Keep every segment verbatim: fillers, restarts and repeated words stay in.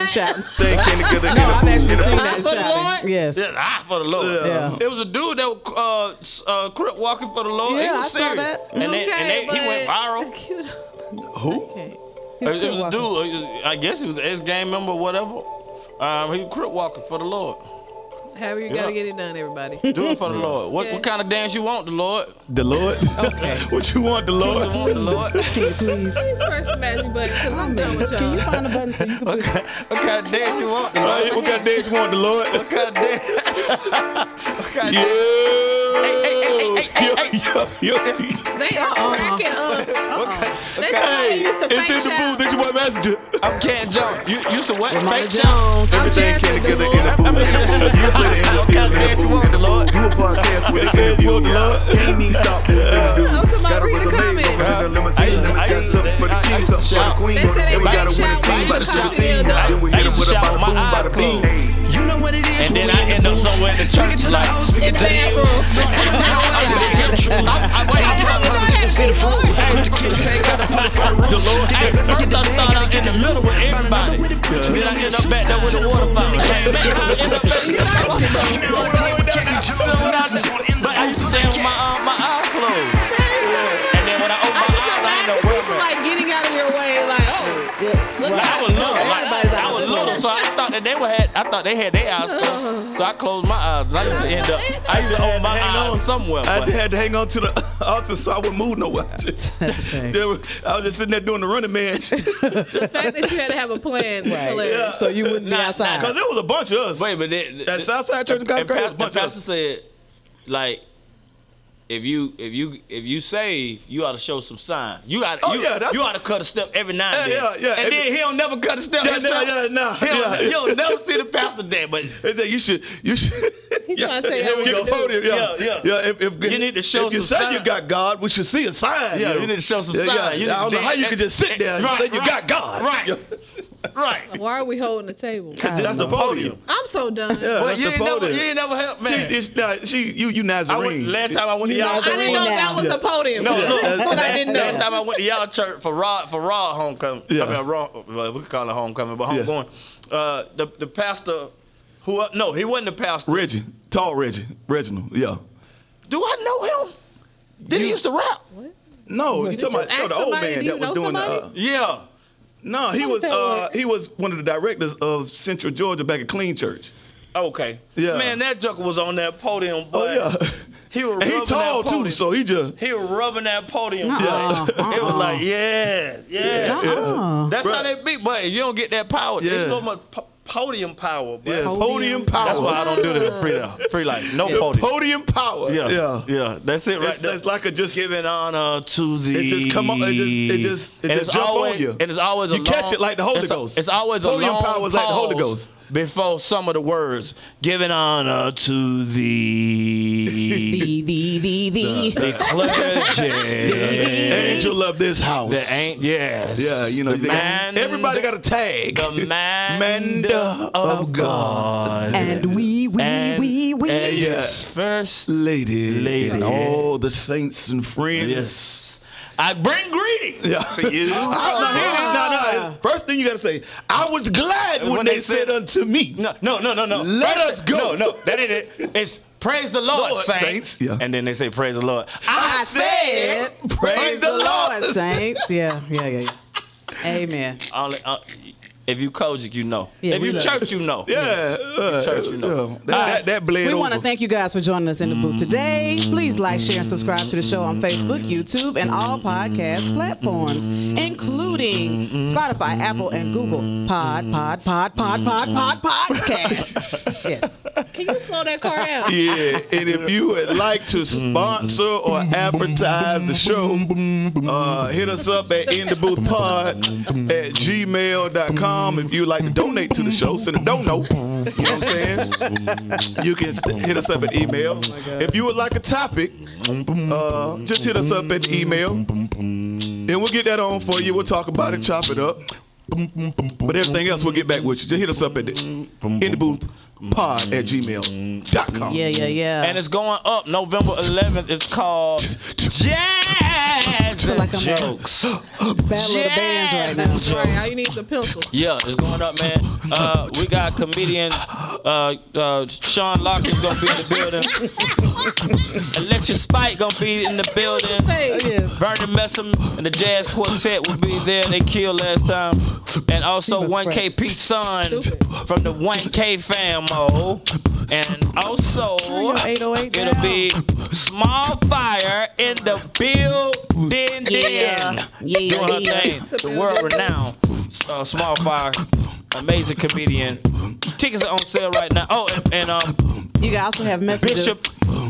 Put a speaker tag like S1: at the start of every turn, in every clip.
S1: shouting.
S2: They came together.
S1: No, I've actually seen
S3: Ah,
S1: that
S3: for the
S1: shouting.
S3: Lord?
S1: Yes.
S4: Yeah, ah, for the Lord.
S1: Yeah.
S4: It was a dude that was uh, uh, crip walking for the Lord.
S1: Yeah,
S4: he was
S1: I saw
S4: serious.
S1: that.
S4: And, they, and they, he went viral.
S2: Who?
S3: Okay.
S4: It, it was a dude. uh, I guess he was an ex-gang member or whatever. Um, he was crip walking for the Lord.
S3: However you
S4: Yeah.
S3: gotta get it done, everybody.
S4: Do it for the Lord. What,
S3: Yeah.
S4: what kind of dance you want, the Lord?
S2: The Lord.
S1: Okay.
S2: What you want, the Lord?
S4: What you want, the Lord?
S1: Can you please?
S3: Please press the magic button because I'm done with
S1: Can you
S3: y'all.
S1: find a button so you can put
S4: What kind of dance you want, the
S2: Uh,
S4: Lord?
S2: what kind of dance you want, the Lord?
S4: What kind of dance? What kind of
S2: Yeah.
S4: hey,
S2: Yo, yo, yo.
S3: They are cracking up. They
S2: Hey,
S3: somebody used to
S2: it's
S3: fake
S2: in the
S3: shout.
S2: booth. It's your boy Messenger.
S4: I'm Can't Jones. You used to what?
S1: Ramona
S4: Fake shout?
S1: Jones.
S3: I'm
S2: Everything came
S3: Jasmine
S2: together
S3: DeLore.
S2: in the booth. Years later, in the
S4: What
S2: still
S4: kind
S2: in
S4: of
S2: the
S4: dance you want,
S2: booth.
S4: the Lord?
S2: Do a podcast with an interview. Can't even stop moving the dude.
S3: I'm talking about
S2: Got
S3: read
S2: us
S3: the
S2: amazed
S3: comments.
S2: over in the limousine.
S4: I used to- I
S2: Got
S4: used to-
S2: something for the
S4: I- I
S2: king,
S4: used to
S2: something for the
S4: shout.
S2: queen.
S3: They said they
S2: And we
S3: fake
S2: got to win
S3: shout
S2: a team
S3: while
S2: by
S3: you
S2: the
S3: was
S2: sugar
S3: talking
S2: theme.
S3: to the
S2: Then we
S4: I
S2: hit him
S4: used
S2: with
S4: to
S2: a
S4: shout
S2: bada
S4: with my
S2: boom,
S4: eyes
S2: bada bing.
S4: closed.
S5: You know what it is.
S4: And then I end up somewhere in the church like,
S3: In the bathroom.
S4: the Lord. Hey, first I start out in the middle with everybody. Then I end up back there with the water fountain. Came back, I end up back there. But I used to stand with my, uh, my eyes closed. And then when I open
S3: I
S4: my
S3: just
S4: eyes, I end
S3: imagine
S4: up
S3: people like getting out of your way, like, oh, look
S4: Like, I
S3: out.
S4: was little, like,
S1: everybody's
S4: I
S1: out
S4: was
S1: there.
S4: little, so I thought that they were had. I thought they had their eyes closed, so I closed my eyes. And I used to end up. I used to open my
S2: Hang on.
S4: eyes somewhere.
S2: I
S4: But
S2: just had to hang on to the altar so I wouldn't move nowhere. There was- I was just sitting there doing the running man.
S3: The fact that you had to have a plan was hilarious.
S1: So you wouldn't be
S4: Nah,
S1: outside.
S2: Because there was a bunch of us.
S4: wait, but then,
S2: At Southside Church of God
S4: and,
S2: Grace,
S4: Pastor,
S2: a bunch
S4: and
S2: of
S4: Pastor
S2: us.
S4: said, like, if you if you if you save, you ought to show some sign. You got
S2: Oh,
S4: you,
S2: yeah, that's-
S4: you ought to cut a step every now and
S2: Yeah,
S4: then.
S2: yeah, yeah.
S4: And then he'll never cut a step.
S2: Yeah,
S4: himself.
S2: yeah, yeah, nah,
S4: He'll,
S2: yeah.
S4: You'll never see the pastor there, but
S2: They said you should, you should.
S3: He trying to tell you
S2: we
S3: what
S2: go
S3: to do.
S2: podium, yeah,
S4: Yeah, yeah.
S2: yeah. If, if
S4: You need to show
S2: if you
S4: some
S2: say
S4: sign.
S2: you got God, we should see a sign.
S4: yeah,
S2: know.
S4: you need to show some
S2: Yeah,
S4: sign.
S2: yeah.
S4: You need
S2: I don't
S4: to
S2: know how you can just sit there and
S4: Right,
S2: say you
S4: right,
S2: got God.
S4: Right,
S2: Yeah.
S4: right.
S3: Why are we holding the table?
S2: That's the podium.
S3: I'm so done.
S2: Yeah,
S4: Well,
S2: that's
S4: you
S2: the
S4: ain't never,
S2: podium.
S4: you ain't never helped, man.
S2: She, it's, nah, she, you, you
S4: I
S2: Nazarene.
S4: went, last time I went to
S1: You
S4: y'all
S1: Nazarene.
S3: I didn't know that was
S2: Yeah.
S3: a podium.
S4: No, look.
S3: That's what I didn't
S4: Last
S3: know.
S4: time I went to y'all church for Rod for Rod homecoming.
S2: Yeah.
S4: I mean, Rod, well, we can call it homecoming, but
S2: Yeah.
S4: homegoing. Uh, the the pastor, who uh, no, he wasn't the pastor.
S2: Reggie, tall Reggie, Reginald. Yeah.
S4: Do I know him? Did he used to rap?
S2: No, you talking
S3: you
S2: about no,
S3: ask
S2: the old
S3: somebody,
S2: man
S3: do you
S2: that was
S3: know
S2: doing the.
S3: somebody?
S2: Uh,
S4: Yeah.
S2: no, he
S3: Who
S2: was
S3: that
S2: uh,
S3: was?
S2: he was one of the directors of Central Georgia back at Clean Church.
S4: Okay.
S2: Yeah.
S4: Man, that joker was on that podium, boy.
S2: Oh yeah.
S4: He was
S2: And he
S4: rubbing
S2: tall
S4: that podium.
S2: too, so he just.
S4: He was rubbing that podium.
S1: Uh-uh,
S4: boy. It was like, yeah, yeah.
S1: Uh-uh.
S4: That's
S2: Bruh.
S4: how they beat, but you don't get that power.
S2: Yeah.
S4: There's so much po- podium power, boy.
S2: Yeah, podium,
S1: Podium.
S2: power.
S4: That's why I don't do the free, free like no podium.
S2: Podium power.
S4: Yeah,
S2: yeah.
S4: yeah, that's it right
S2: It's,
S4: there.
S2: it's like a just.
S4: Giving honor to the.
S2: It just come on. It just. It just. It
S4: And
S2: just
S4: it's
S2: jump
S4: always,
S2: on you.
S4: And it's always a
S2: You catch
S4: long-
S2: it like the Holy
S4: it's a-
S2: Ghost.
S4: it's always
S2: Podium
S4: a long
S2: power is like the Holy
S4: pause
S2: Ghost.
S4: before some of the words. Giving honor to the
S1: The, the, the, the.
S4: the clergy.
S2: Angel of this house.
S4: The ain't yes.
S2: Yeah, you know.
S4: the
S2: they got-
S4: man.
S2: everybody got a tag.
S4: the man
S2: Manda of God.
S1: And we, we,
S4: And-
S1: we, we.
S4: and
S2: Yeah.
S4: yes, first
S2: Lady,
S4: Lady.
S2: and all the saints and friends.
S4: yes. I bring greetings
S2: Yeah.
S4: to you.
S2: No, no, no. First thing you gotta say, I was glad when,
S4: When
S2: they,
S4: they
S2: said
S4: said-
S2: unto me.
S4: No, no, no, no, no.
S2: Let us go.
S4: No, no, that ain't it. It's praise the Lord,
S2: Lord,
S4: saints.
S2: saints, yeah.
S4: And then they say praise the Lord.
S2: I said, praise the Lord.
S1: Saints. Yeah, yeah, yeah, yeah. Amen.
S4: Only, uh, if you Kojic, you know.
S1: Yeah,
S4: if
S1: we
S4: you
S1: love
S4: church, you know.
S2: Yeah, uh,
S4: Church, you know.
S2: yeah. That, that, that bled
S1: We
S2: over.
S1: want to thank you guys for joining us in the booth today. Please like, share, and subscribe to the show on Facebook, YouTube, and all podcast platforms, including Spotify, Apple, and Google. Pod, pod, pod, pod, pod, pod, podcast. Yes.
S3: Can you slow that car down?
S2: Yeah, and if you would like to sponsor or advertise the show, uh, hit us up at intheboothpod at gmail dot com. If you would like to donate to the show, send a dono. You know what I'm saying? You can st- hit us up at email. If you would like a topic, uh, just hit us up at email. And we'll get that on for you. We'll talk about it, chop it up. But everything else, we'll get back with you. Just hit us up at the, in the booth pod at gmail dot com.
S1: Yeah, yeah, yeah.
S4: And it's going up November eleventh. It's called Jazz
S1: feel like I'm
S4: Jokes.
S1: Battle of the Bands right now.
S3: That's right. All you need is a pencil.
S4: Yeah, it's going up, man. Uh, we got comedian uh, uh, Sean Locke is gonna be in the building. Alexis Spike gonna be in the building.
S3: Hey.
S1: Oh, yeah.
S4: Vernon Messam and the Jazz Quartet will be there. They killed last time. And also
S1: was
S4: one K P Son
S3: Stupid.
S4: from the one K famo. And also
S1: your eight oh eight
S4: it'll
S1: down.
S4: be Small Fire in the building.
S1: Yeah. Yeah,
S4: Doing her
S1: yeah.
S4: thing. The world renowned uh, Small Fire. Amazing comedian. Tickets are on sale right now. Oh, and, and um,
S1: You can also have Messenger.
S4: Bishop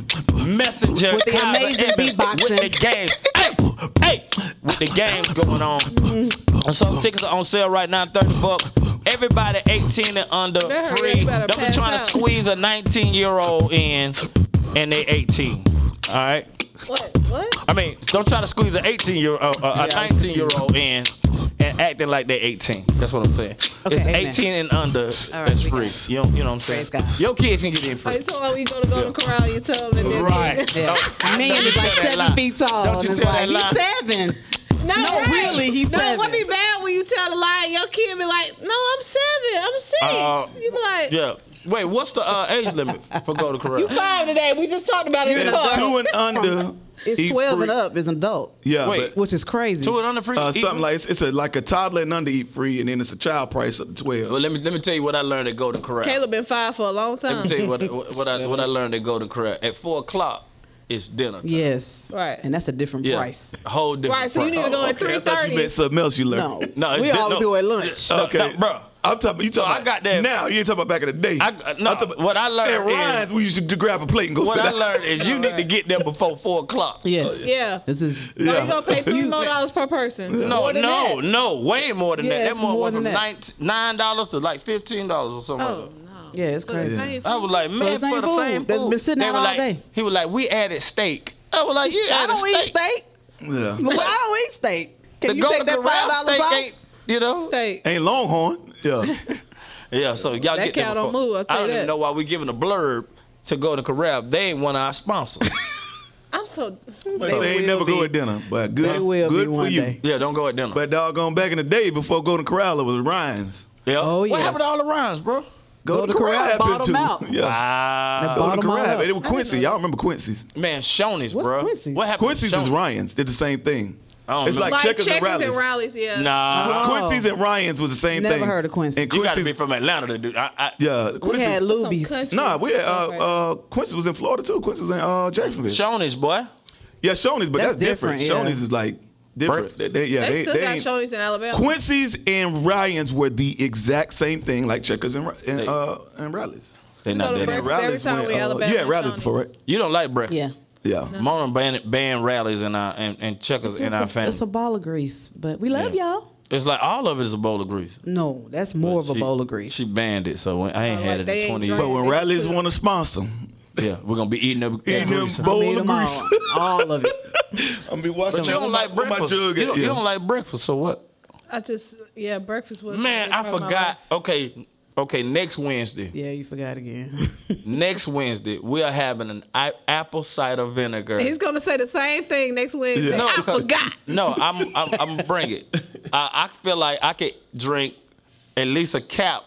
S4: Messenger
S1: With the
S4: Kyler
S1: amazing
S4: Evans
S1: beatboxing.
S4: with the game. Hey, hey, with the games going on. And so tickets are on sale right now, thirty bucks. Everybody eighteen and under,
S3: Better hurry
S4: free.
S3: up, you better
S4: Don't be
S3: pass
S4: trying
S3: out.
S4: to squeeze a nineteen year old in, and they eighteen. All right.
S3: What? What?
S4: I mean, don't try to squeeze an eighteen year uh, uh, a
S1: Yeah.
S4: nineteen year old in and acting like they're eighteen. That's what I'm saying.
S1: Okay,
S4: it's
S1: amen.
S4: eighteen and under.
S1: All right,
S4: That's
S1: we
S4: free.
S1: got it.
S4: You know, you know what I'm saying?
S1: Praise God.
S4: Your kids can get in
S3: Oh,
S4: free.
S3: you told me when you go to Golden Corral, you tell them that they're
S4: Right.
S1: Yeah.
S4: I
S1: Man
S4: know
S1: is
S4: you
S1: like
S4: tell that
S1: seven
S4: lie.
S1: feet tall.
S4: Don't
S1: and
S4: you
S1: it's
S4: tell
S1: like,
S4: that lie.
S1: he's seven.
S3: No,
S1: No,
S3: right.
S1: really, he's
S3: no,
S1: seven.
S3: what be bad when you tell the lie and your kid be like, no, I'm seven, I'm six.
S4: Uh,
S3: you be like,
S4: Yeah. Wait, what's the uh, age limit for Golden Corral?
S3: you five today. We just talked about it in the
S2: It's
S3: car.
S2: two and under.
S1: It's
S2: eat
S1: twelve
S2: free.
S1: and up is an adult,
S2: Yeah,
S4: Wait.
S2: but
S1: which is crazy.
S4: Two and under free?
S2: uh,
S4: Eat
S2: something
S4: free?
S2: like it's, it's a like a toddler and under eat free, and then it's a child price up to twelve.
S4: Well, let me let me tell you what I learned at Golden Corral.
S3: Caleb been five for a long
S4: Let
S3: time.
S4: me tell you what what I what I learned at Golden Corral. At four o'clock, it's dinner time.
S1: Yes.
S3: Right.
S1: And that's a different
S4: Yeah.
S1: price.
S4: A whole different.
S3: Right, so you
S4: price.
S3: need to go at
S2: Okay,
S3: three
S2: I thought you meant
S3: thirty.
S2: something else you learned.
S1: No.
S4: No, it's
S1: we
S4: di-
S1: always
S4: no.
S1: do it at lunch.
S4: No,
S2: Okay,
S4: no, bro.
S2: I'm talking. You
S4: So
S2: talking
S4: I
S2: about
S4: got that-
S2: now. You ain't talking about back in the day.
S4: I- no,
S2: I'm talking-
S4: what I learned
S2: at
S4: is-
S2: Ryan's, we used to grab a plate and go
S4: What
S2: sit
S4: I
S2: down.
S4: learned is you need to get there before four o'clock.
S1: Yes.
S3: Yeah.
S1: This is.
S3: No, you gonna pay three more dollars per person.
S4: No,
S1: More than
S4: no,
S1: that.
S4: no, way more than
S1: Yeah,
S4: that. That
S1: it's
S4: more,
S1: more
S4: went
S1: than
S4: from
S1: that.
S4: nine nine dollars to like fifteen dollars or something.
S3: Oh
S4: like that.
S3: no.
S1: Yeah, it's
S3: For the
S1: crazy.
S3: same
S4: I was like, man,
S1: the same
S4: for the
S1: food
S4: same
S1: that's
S4: food.
S1: been sitting
S4: They
S1: out
S4: were
S1: all
S4: like,
S1: day.
S4: he was like, we added steak. I was like, you
S1: I
S4: added
S1: don't eat
S4: steak.
S1: steak.
S2: Yeah,
S1: Well, I don't eat steak. Can
S4: The
S1: you take
S4: Golden
S1: that
S4: Corral
S1: five dollars
S4: steak
S1: off?
S4: ain't, you know?
S3: Steak.
S2: ain't Longhorn. Yeah,
S4: Yeah, so y'all
S3: That
S4: get there
S3: cow don't
S4: before-
S3: move, I'll tell
S4: I don't
S3: you
S4: even
S3: that.
S4: know why we giving a blurb to go to Corral. They ain't one of our sponsors.
S3: I'm so.
S2: but they ain't
S1: will
S2: never go
S1: be.
S2: at dinner. But good,
S1: They will
S2: good
S1: be
S2: for
S1: one
S2: you.
S1: day.
S4: Yeah, don't go at dinner.
S2: But doggone, back in the day before Golden Corral, it was Ryan's.
S4: yeah.
S1: Oh,
S4: What
S1: yes.
S4: happened to all the rhymes, bro?
S2: Golden
S1: Corral
S2: Corral
S1: bought
S2: happened
S1: them
S2: too.
S1: out.
S2: Yeah,
S4: Wow.
S1: bought
S2: Golden
S1: them all
S2: Corral.
S1: up.
S2: It was Quincy. Y'all remember Quincy's?
S4: Man, Shoney's,
S1: What's
S4: bro.
S1: Quincy's?
S4: What happened
S2: Quincy's
S4: to
S2: is
S4: Shoney's?
S2: Ryan's. They're the same thing.
S4: I don't
S2: It's
S4: know.
S2: like
S3: Like
S2: Checkers,
S3: Checkers
S2: and
S3: and
S2: Rallies.
S3: Rallies, yeah.
S4: Nah.
S1: Oh.
S2: Quincy's and Ryan's was the same
S1: Never
S2: thing.
S1: heard of Quincy.
S2: And
S4: You got to
S2: Quincy's,
S4: be from Atlanta to do. I, I,
S2: yeah,
S1: We
S2: Quincy's.
S1: had
S3: Some
S1: Luby's.
S3: country
S2: Nah, we had, uh,
S3: stuff, right?
S2: uh, Quincy was in Florida too. Quincy was in uh, Jacksonville.
S4: Shoney's, boy.
S2: Yeah, Shoney's, but that's,
S1: That's
S2: different.
S1: different, yeah.
S2: Shoney's is like different. They, they- yeah,
S3: They,
S2: they,
S3: still
S2: they
S3: got
S2: ain't-
S3: Shoney's in Alabama.
S2: Quincy's and Ryan's were the exact same thing, like Checkers and and,
S4: They-
S2: uh, and Rallies.
S4: They
S3: We
S4: not
S3: go to
S4: that.
S3: breakfast
S2: Rallies
S3: every time
S2: went,
S3: we
S2: uh,
S3: Alabama.
S2: yeah,
S3: and
S2: Rallies
S3: Shoney's.
S2: before, right?
S4: You don't like breakfast.
S1: Yeah.
S2: Yeah.
S4: Mona band, band rallies and uh, and, and checkers
S1: It's,
S4: in our
S1: a,
S4: family.
S1: it's a ball of grease, but we love
S4: Yeah.
S1: y'all.
S4: It's like all of it is a bowl of grease.
S1: No, that's more of a
S4: She-
S1: bowl of grease.
S4: She banned it, so I ain't
S3: Oh,
S4: had
S3: like
S4: it
S3: they
S4: in
S3: ain't
S4: twenty
S3: drank.
S2: But
S4: years.
S2: when
S3: They
S2: Rallies
S3: just
S2: want to sponsor,
S4: Yeah, we're gonna be eating them. that
S2: Eating them
S4: grease.
S2: bowl-
S1: I made
S2: of
S1: them all,
S2: grease.
S1: all of it.
S2: I'm gonna be watching.
S4: But you don't like breakfast. You don't, you don't like breakfast, so what?
S3: I just, yeah, breakfast was.
S4: Man,
S3: a big
S4: I
S3: part of my
S4: forgot.
S3: life.
S4: Okay, okay. Next Wednesday,
S1: Yeah, you forgot again.
S4: next Wednesday, we are having an I- apple cider vinegar.
S3: He's gonna say the same thing next Wednesday.
S2: Yeah.
S4: No,
S3: I forgot.
S4: No, I'm I'm, I'm gonna bring it. I, I feel like I could drink at least a cap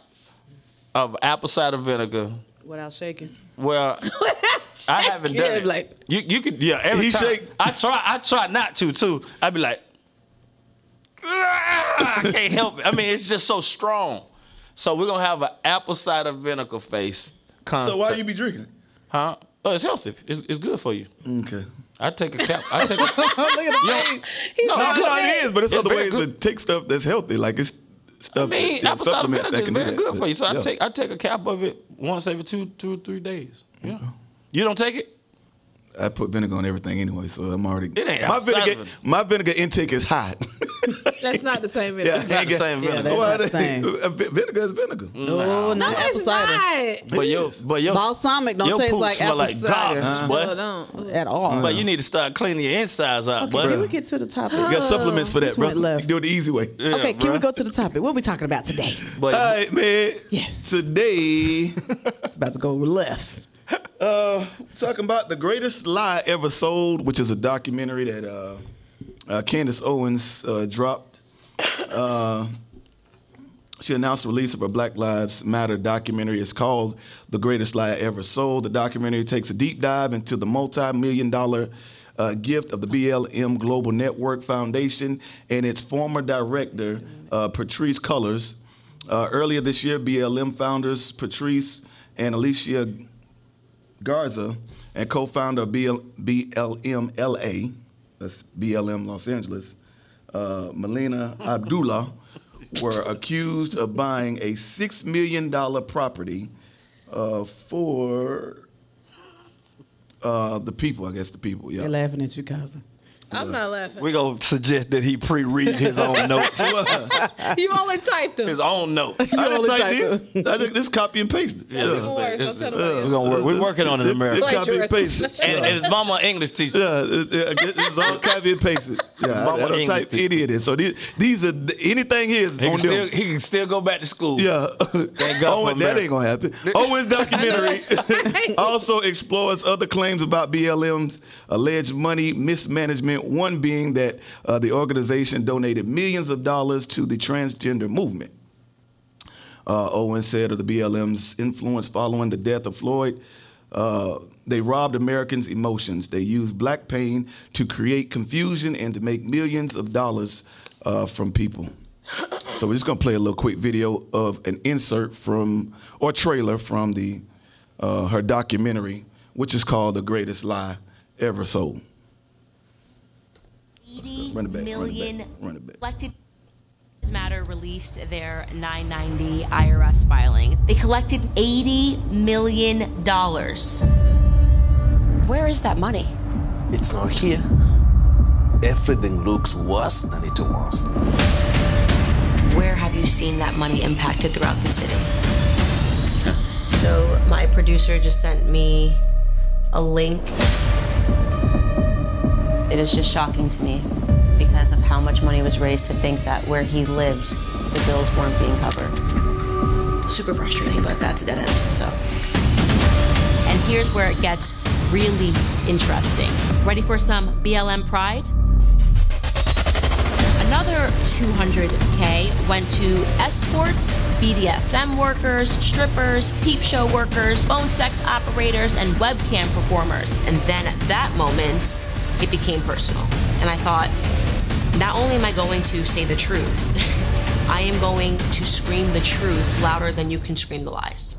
S4: of apple cider vinegar.
S1: Without shaking.
S4: Well, I haven't done
S1: Yeah,
S4: it.
S1: like-
S4: you you could yeah every
S2: He
S4: time.
S2: shake-
S4: I try I try not to too. I'd be like, "Ah," I can't help it. I mean, it's just so strong. So we're gonna have an apple cider vinegar face.
S2: So why you be drinking?
S4: Huh? Oh, it's healthy. It's, it's good for you.
S2: Okay.
S4: I take a cap. I take a.
S1: Look at the face.
S3: He's
S4: No,
S2: No,
S3: like,
S2: no, it is, but it's,
S4: It's
S2: other
S4: very
S2: ways
S4: good.
S2: to take stuff that's healthy. Like it's
S4: I
S2: stuff.
S4: mean,
S2: yeah,
S4: apple cider
S2: supplements
S4: vinegar
S2: that
S4: is
S2: can do
S4: very
S2: that.
S4: good for you. So I
S2: Yeah.
S4: take I take a cap of it once every two two or three days. Yeah. You don't take it?
S2: I put vinegar on everything anyway, so I'm already.
S4: It ain't
S2: my
S4: apple cider
S2: vinegar.
S4: vinegar.
S2: My vinegar intake is high.
S3: that's not the same.
S2: Yeah.
S3: Vinegar.
S4: Not the same
S1: Yeah,
S4: vinegar.
S1: that's
S2: Well,
S1: not the same.
S2: uh, vi- vinegar is vinegar.
S1: No,
S3: No,
S1: not apple
S3: it's
S1: cider.
S3: not.
S4: But your but your
S1: Balsamic don't
S4: your
S1: taste
S4: poop
S1: like
S4: smell
S1: apple
S4: like
S1: cider.
S4: garbage, boy.
S3: No, don't.
S1: At all.
S4: But you need to start cleaning your insides out,
S1: Okay,
S4: boy.
S1: can we get to the topic?
S2: You got supplements for that,
S1: this
S2: bro.
S1: went left.
S2: You do it the easy way.
S4: Yeah,
S1: okay, can
S4: bruh.
S1: we go to the topic? What are we talking about today?
S4: But
S2: All right, man.
S1: Yes.
S2: Today,
S1: It's about to go left.
S2: Uh, talking about The Greatest Lie Ever Sold, which is a documentary that uh, uh, Candace Owens uh, dropped. Uh, she announced the release of her Black Lives Matter documentary. It's called The Greatest Lie Ever Sold. The documentary takes a deep dive into the multi-million dollar uh, gift of the B L M Global Network Foundation and its former director, uh, Patrice Cullors. Uh, earlier this year, B L M founders Patrice and Alicia Garza and co-founder of B L M L A, that's B L M Los Angeles, uh, Melina Abdullah, were accused of buying a six million dollars property uh, for uh, the people, I guess the people, yeah.
S1: They're laughing at you, cousin.
S3: I'm not laughing.
S5: We're going to suggest that he pre-read his own notes.
S3: You only typed them.
S5: His own notes.
S2: I didn't
S1: only
S2: type
S1: type
S2: this. I think this copy and pasted.
S3: It's even worse. Don't tell nobody
S5: We're,
S3: else.
S5: gonna work. We're working on it, America.
S2: It copy and pasted.
S4: And, and his mama English teacher.
S2: Yeah, it, it, it's all copy and pasted. Yeah, I, I don't type
S5: English.
S2: idiot in. So these, these are anything here is
S5: He can,
S2: on
S5: still,
S2: them.
S5: he can still go back to school.
S2: Yeah.
S5: Thank God
S2: Owen,
S5: for
S2: that
S5: America.
S2: ain't gonna happen. Owen's documentary
S3: right.
S2: also explores other claims about B L M's alleged money mismanagement. One being that uh, the organization donated millions of dollars to the transgender movement. Uh, Owen said of the B L M's influence following the death of Floyd, uh, they robbed Americans' emotions. They used black pain to create confusion and to make millions of dollars uh, from people. So we're just gonna play a little quick video of an insert from, or trailer from the uh, her documentary, which is called The Greatest Lie Ever Sold. Run it back, run it back, run it back.
S6: Collected Matter released their nine ninety I R S filings. They collected eighty million dollars. Where is that money?
S7: It's not here. Everything looks worse than it was.
S6: Where have you seen that money impacted throughout the city? So my producer just sent me a link. It is just shocking to me because of how much money was raised to think that where he lived, the bills weren't being covered. Super frustrating, but that's a dead end, so. And here's where it gets really interesting. Ready for some B L M pride? Another two hundred K went to escorts, B D S M workers, strippers, peep show workers, phone sex operators, and webcam performers. And then at that moment, it became personal. And I thought, not only am I going to say the truth, I am going to scream the truth louder than you can scream the lies.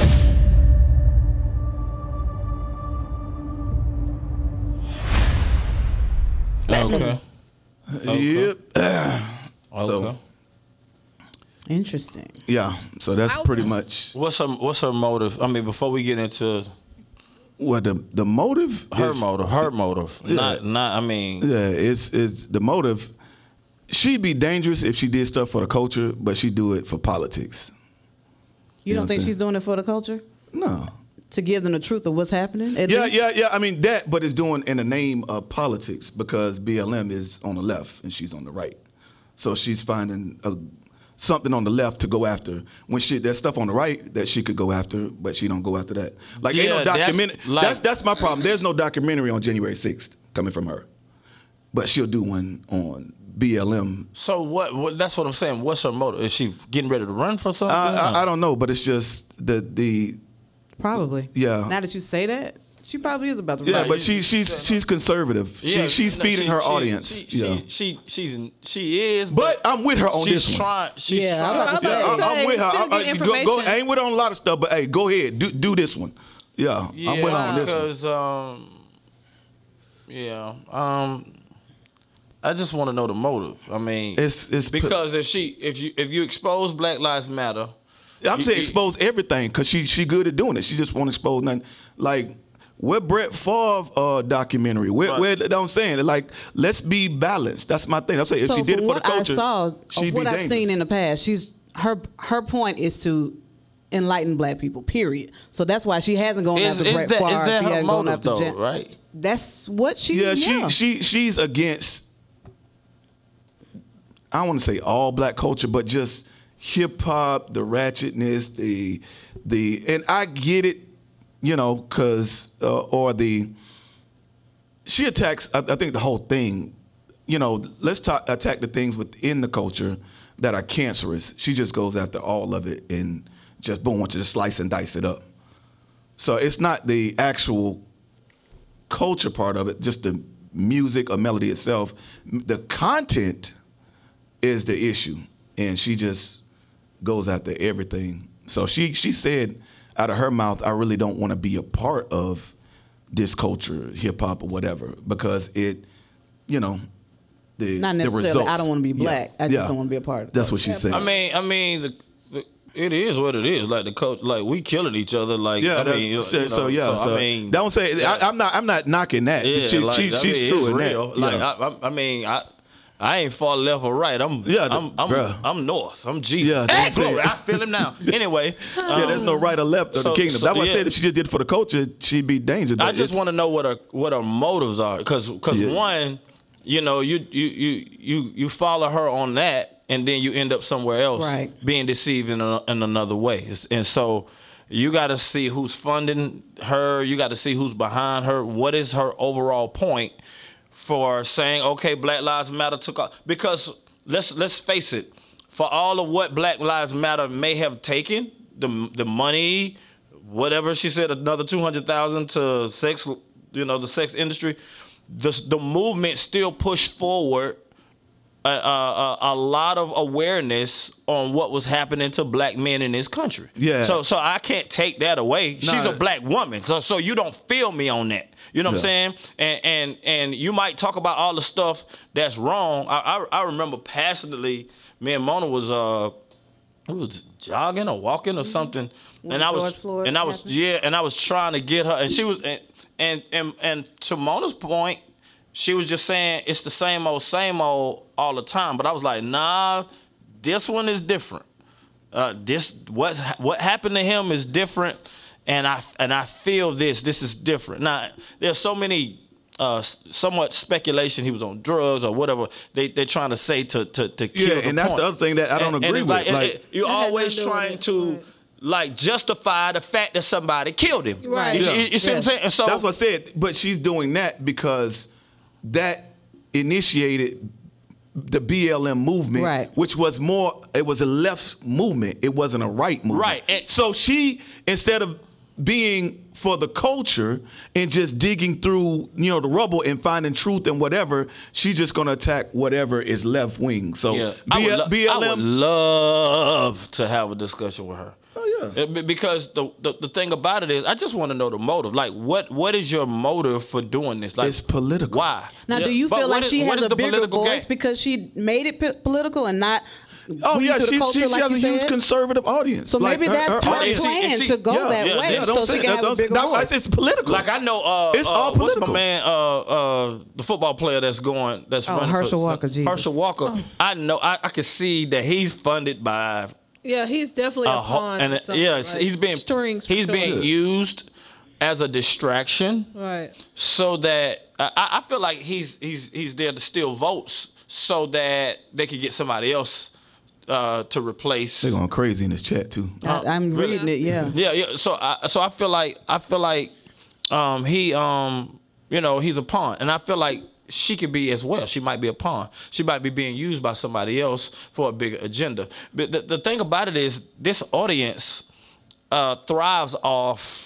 S6: That's
S4: Okay.
S2: Yep.
S4: Okay.
S2: So
S1: Interesting.
S2: yeah, so that's pretty much
S4: What's her What's her motive? I mean, before we get into
S2: what the the motive.
S4: her
S2: is,
S4: motive, her motive, not not. I mean,
S2: Yeah, it's it's the motive. She'd be dangerous if she did stuff for the culture, but she do it for politics.
S1: You,
S2: You know
S1: don't
S2: what
S1: think
S2: I'm
S1: she's doing it for the culture?
S2: No.
S1: To give them the truth of what's happening? At
S2: Yeah,
S1: least?
S2: yeah, yeah. I mean that, but it's doing in the name of politics because B L M is on the left and she's on the right. So she's finding a, something on the left to go after. When she there's stuff on the right that she could go after, but she don't go after that. Like ain't
S4: Yeah,
S2: no
S4: that's
S2: documentary.
S4: like-
S2: That's that's my problem. There's no documentary on January sixth coming from her, but she'll do one on B L M.
S4: so what, what? That's what I'm saying. What's her motive? Is she getting ready to run for something?
S2: I, I, I don't know, but it's just the the
S1: Probably.
S2: Yeah.
S1: Now that you say that, she probably is about to
S2: yeah.
S1: run.
S2: But she she's she's conservative.
S4: Yeah,
S2: she, she's
S4: no,
S2: feeding
S4: she-
S2: her
S4: she-
S2: audience.
S4: She,
S2: yeah.
S4: she, she, she's in, she is.
S2: But I'm with her on
S4: she's
S2: this one.
S4: trying. She's
S1: Yeah, I'm
S4: trying.
S1: about to
S2: Yeah,
S1: say.
S2: I'm, I'm
S3: Say,
S2: with her.
S3: still
S2: I, I,
S3: get
S2: go, go,
S3: information.
S2: I ain't with her on a lot of stuff, but hey, go ahead, do do this one. Yeah, I'm with her on this one.
S4: because um, yeah, um, I just want to know the motive. I mean,
S2: It's it's
S4: because if she, if you, if you expose Black Lives Matter,
S2: I'm
S4: you-
S2: saying
S4: you-
S2: expose everything because she she good at doing it. She just won't expose nothing. Like where Brett Favre uh, documentary. Where,
S4: Right.
S2: where you know what I'm saying, like let's be balanced. That's my thing. I'm saying if
S1: so
S2: she did
S1: from
S2: it for
S1: what
S2: the culture,
S1: I saw,
S2: she'd
S1: of what
S2: be
S1: I've
S2: dangerous.
S1: seen in the past, she's her her point is to enlighten black people. Period. So that's why she hasn't gone
S4: is,
S1: after
S4: is
S1: Brett
S4: that
S1: Favre.
S4: is that
S1: she
S4: her
S1: hasn't gone
S4: motive
S1: after
S4: though?
S1: Jen-
S4: Right?
S1: That's what she.
S2: Yeah,
S1: Yeah,
S2: she she she's against. I don't want to say all black culture, but just hip hop, the ratchetness, the the, and I get it, you know, cause uh, or the she attacks. I, I think the whole thing, you know, let's talk, attack the things within the culture that are cancerous. She just goes after all of it and just boom, wants you to slice and dice it up. So it's not the actual culture part of it, just the music or melody itself. The content is the issue, and she just goes after everything. So she she said out of her mouth, I really don't want to be a part of this culture, hip hop or whatever, because it, you know, the
S1: Not
S2: the
S1: necessarily.
S2: results.
S1: I don't want to be black.
S2: Yeah.
S1: I just
S2: Yeah.
S1: don't want to be a part of it.
S2: That's what she said.
S4: I mean, I mean, the, the, it is what it is. Like the coach, like we killing each other. Like
S2: Yeah,
S4: I
S2: that's,
S4: mean, you
S2: so,
S4: know,
S2: so yeah.
S4: So,
S2: So
S4: I mean,
S2: don't say
S4: yeah.
S2: I, I'm not. I'm not knocking that.
S4: Yeah,
S2: she,
S4: like,
S2: she,
S4: I
S2: she's
S4: mean,
S2: true
S4: it's
S2: in
S4: real.
S2: that.
S4: Like
S2: yeah.
S4: I, I, I mean, I. I ain't far left or right. I'm
S2: Yeah, the-
S4: I'm I'm,
S2: bruh.
S4: I'm north. I'm G.
S2: Yeah,
S4: hey,
S2: that's it.
S4: glory. I feel him now. Anyway,
S2: yeah, there's no right or left of
S4: so-
S2: the kingdom.
S4: so,
S2: That's why I
S4: yeah.
S2: said if she just did it for the culture, she'd be dangerous.
S4: I just want to know what her what her motives are, because because
S2: Yeah.
S4: one, you know, you you you you you follow her on that, and then you end up somewhere else,
S1: Right.
S4: being deceived in, a, in another way, It's- and so you got to see who's funding her. You got to see who's behind her. What is her overall point for saying, okay, Black Lives Matter took off? Because let's let's face it, for all of what Black Lives Matter may have taken, the the money, whatever she said, another two hundred thousand to sex, you know, the sex industry, the the movement still pushed forward a, a, a lot of awareness on what was happening to black men in this country.
S2: Yeah.
S4: So so I can't take that away. She's
S2: Nah.
S4: a black woman, so so you don't feel me on that. You know what
S2: Yeah.
S4: I'm saying? And and and you might talk about all the stuff that's wrong. I I, I remember passionately, me and Mona was uh, we was jogging or walking or something,
S1: When
S4: and I was
S1: George Floyd
S4: and I was
S1: happened?
S4: yeah, and I was trying to get her, and she was and and and, and to Mona's point, she was just saying it's the same old, same old all the time. But I was like, nah, this one is different. Uh, this what's what happened to him is different, and I and I feel this. This is different. Now there's so many, uh, somewhat speculation he was on drugs or whatever they they're trying to say to to to kill
S2: Yeah,
S4: the
S2: and that's
S4: point.
S2: the other thing that I don't
S4: And-
S2: agree
S4: and
S2: with.
S4: it's like,
S2: Like,
S4: it- it- you're
S3: That had
S4: always
S3: nothing to do with
S4: trying
S3: it.
S4: to
S3: Right.
S4: like justify the fact that somebody killed him.
S3: Right.
S4: You,
S2: Yeah.
S4: you, you see what I'm saying? And so
S2: that's what I said. But she's doing that because that initiated the B L M movement,
S1: Right.
S2: which was more, it was a left movement. It wasn't a right movement.
S4: Right, and-
S2: so she, instead of being for the culture and just digging through, you know, the rubble and finding truth and whatever, she's just going to attack whatever is left wing. So
S4: Yeah. I,
S2: B-
S4: would lo-
S2: B L M.
S4: I would love to have a discussion with her.
S2: Oh, yeah.
S4: Uh, be- Because the, the the thing about it is, I just want to know the motive. Like, what what is your motive for doing this? Like,
S2: It's political.
S4: Why?
S1: Now,
S4: Yeah,
S1: do you
S4: but
S1: feel
S4: what
S1: like
S4: is-
S1: she
S4: what
S1: has
S4: is
S1: a
S4: the
S1: bigger
S4: political
S1: voice
S4: game?
S1: because she made it p- political and not
S2: Oh,
S1: bring
S2: yeah,
S1: it to the
S2: she,
S1: culture,
S2: she, she
S1: like
S2: has
S1: you
S2: a huge
S1: said?
S2: conservative audience.
S1: So
S2: Like,
S1: maybe
S2: her-
S1: that's
S2: her
S1: her
S2: audience-
S4: is she-
S1: plan
S4: is she-
S1: to go
S4: yeah,
S1: that
S4: yeah,
S1: way
S4: yeah,
S1: so
S2: don't
S1: she
S2: say
S1: can
S2: that,
S1: have a
S2: don't-
S1: bigger
S2: that-
S1: voice.
S2: It's political.
S4: Like I know, uh,
S2: It's
S4: uh,
S2: all
S4: what's my
S2: political.
S4: man, uh, uh, the football player that's going, that's
S1: Oh,
S4: running.
S1: Herschel
S4: for,
S1: Walker, Jesus.
S4: Herschel Walker. I know, I, I can see that he's funded by
S3: Yeah, he's definitely a
S4: a whole,
S3: pawn.
S4: and
S3: in
S4: uh,
S3: something,
S4: yeah,
S3: like,
S4: he's being
S3: strings. for
S4: he's
S3: sure.
S4: being used as a distraction.
S3: right.
S4: So that I, I feel like he's he's he's there to steal votes so that they could get somebody else uh, to replace.
S2: They're going crazy in this chat too.
S1: I, I'm
S4: really?
S1: reading it, yeah.
S4: Yeah, yeah. So I so I feel like I feel like um, he um you know he's a pawn, and I feel like she could be as well. She might be a pawn. She might be being used by somebody else for a bigger agenda. But the, the thing about it is, this audience uh, thrives off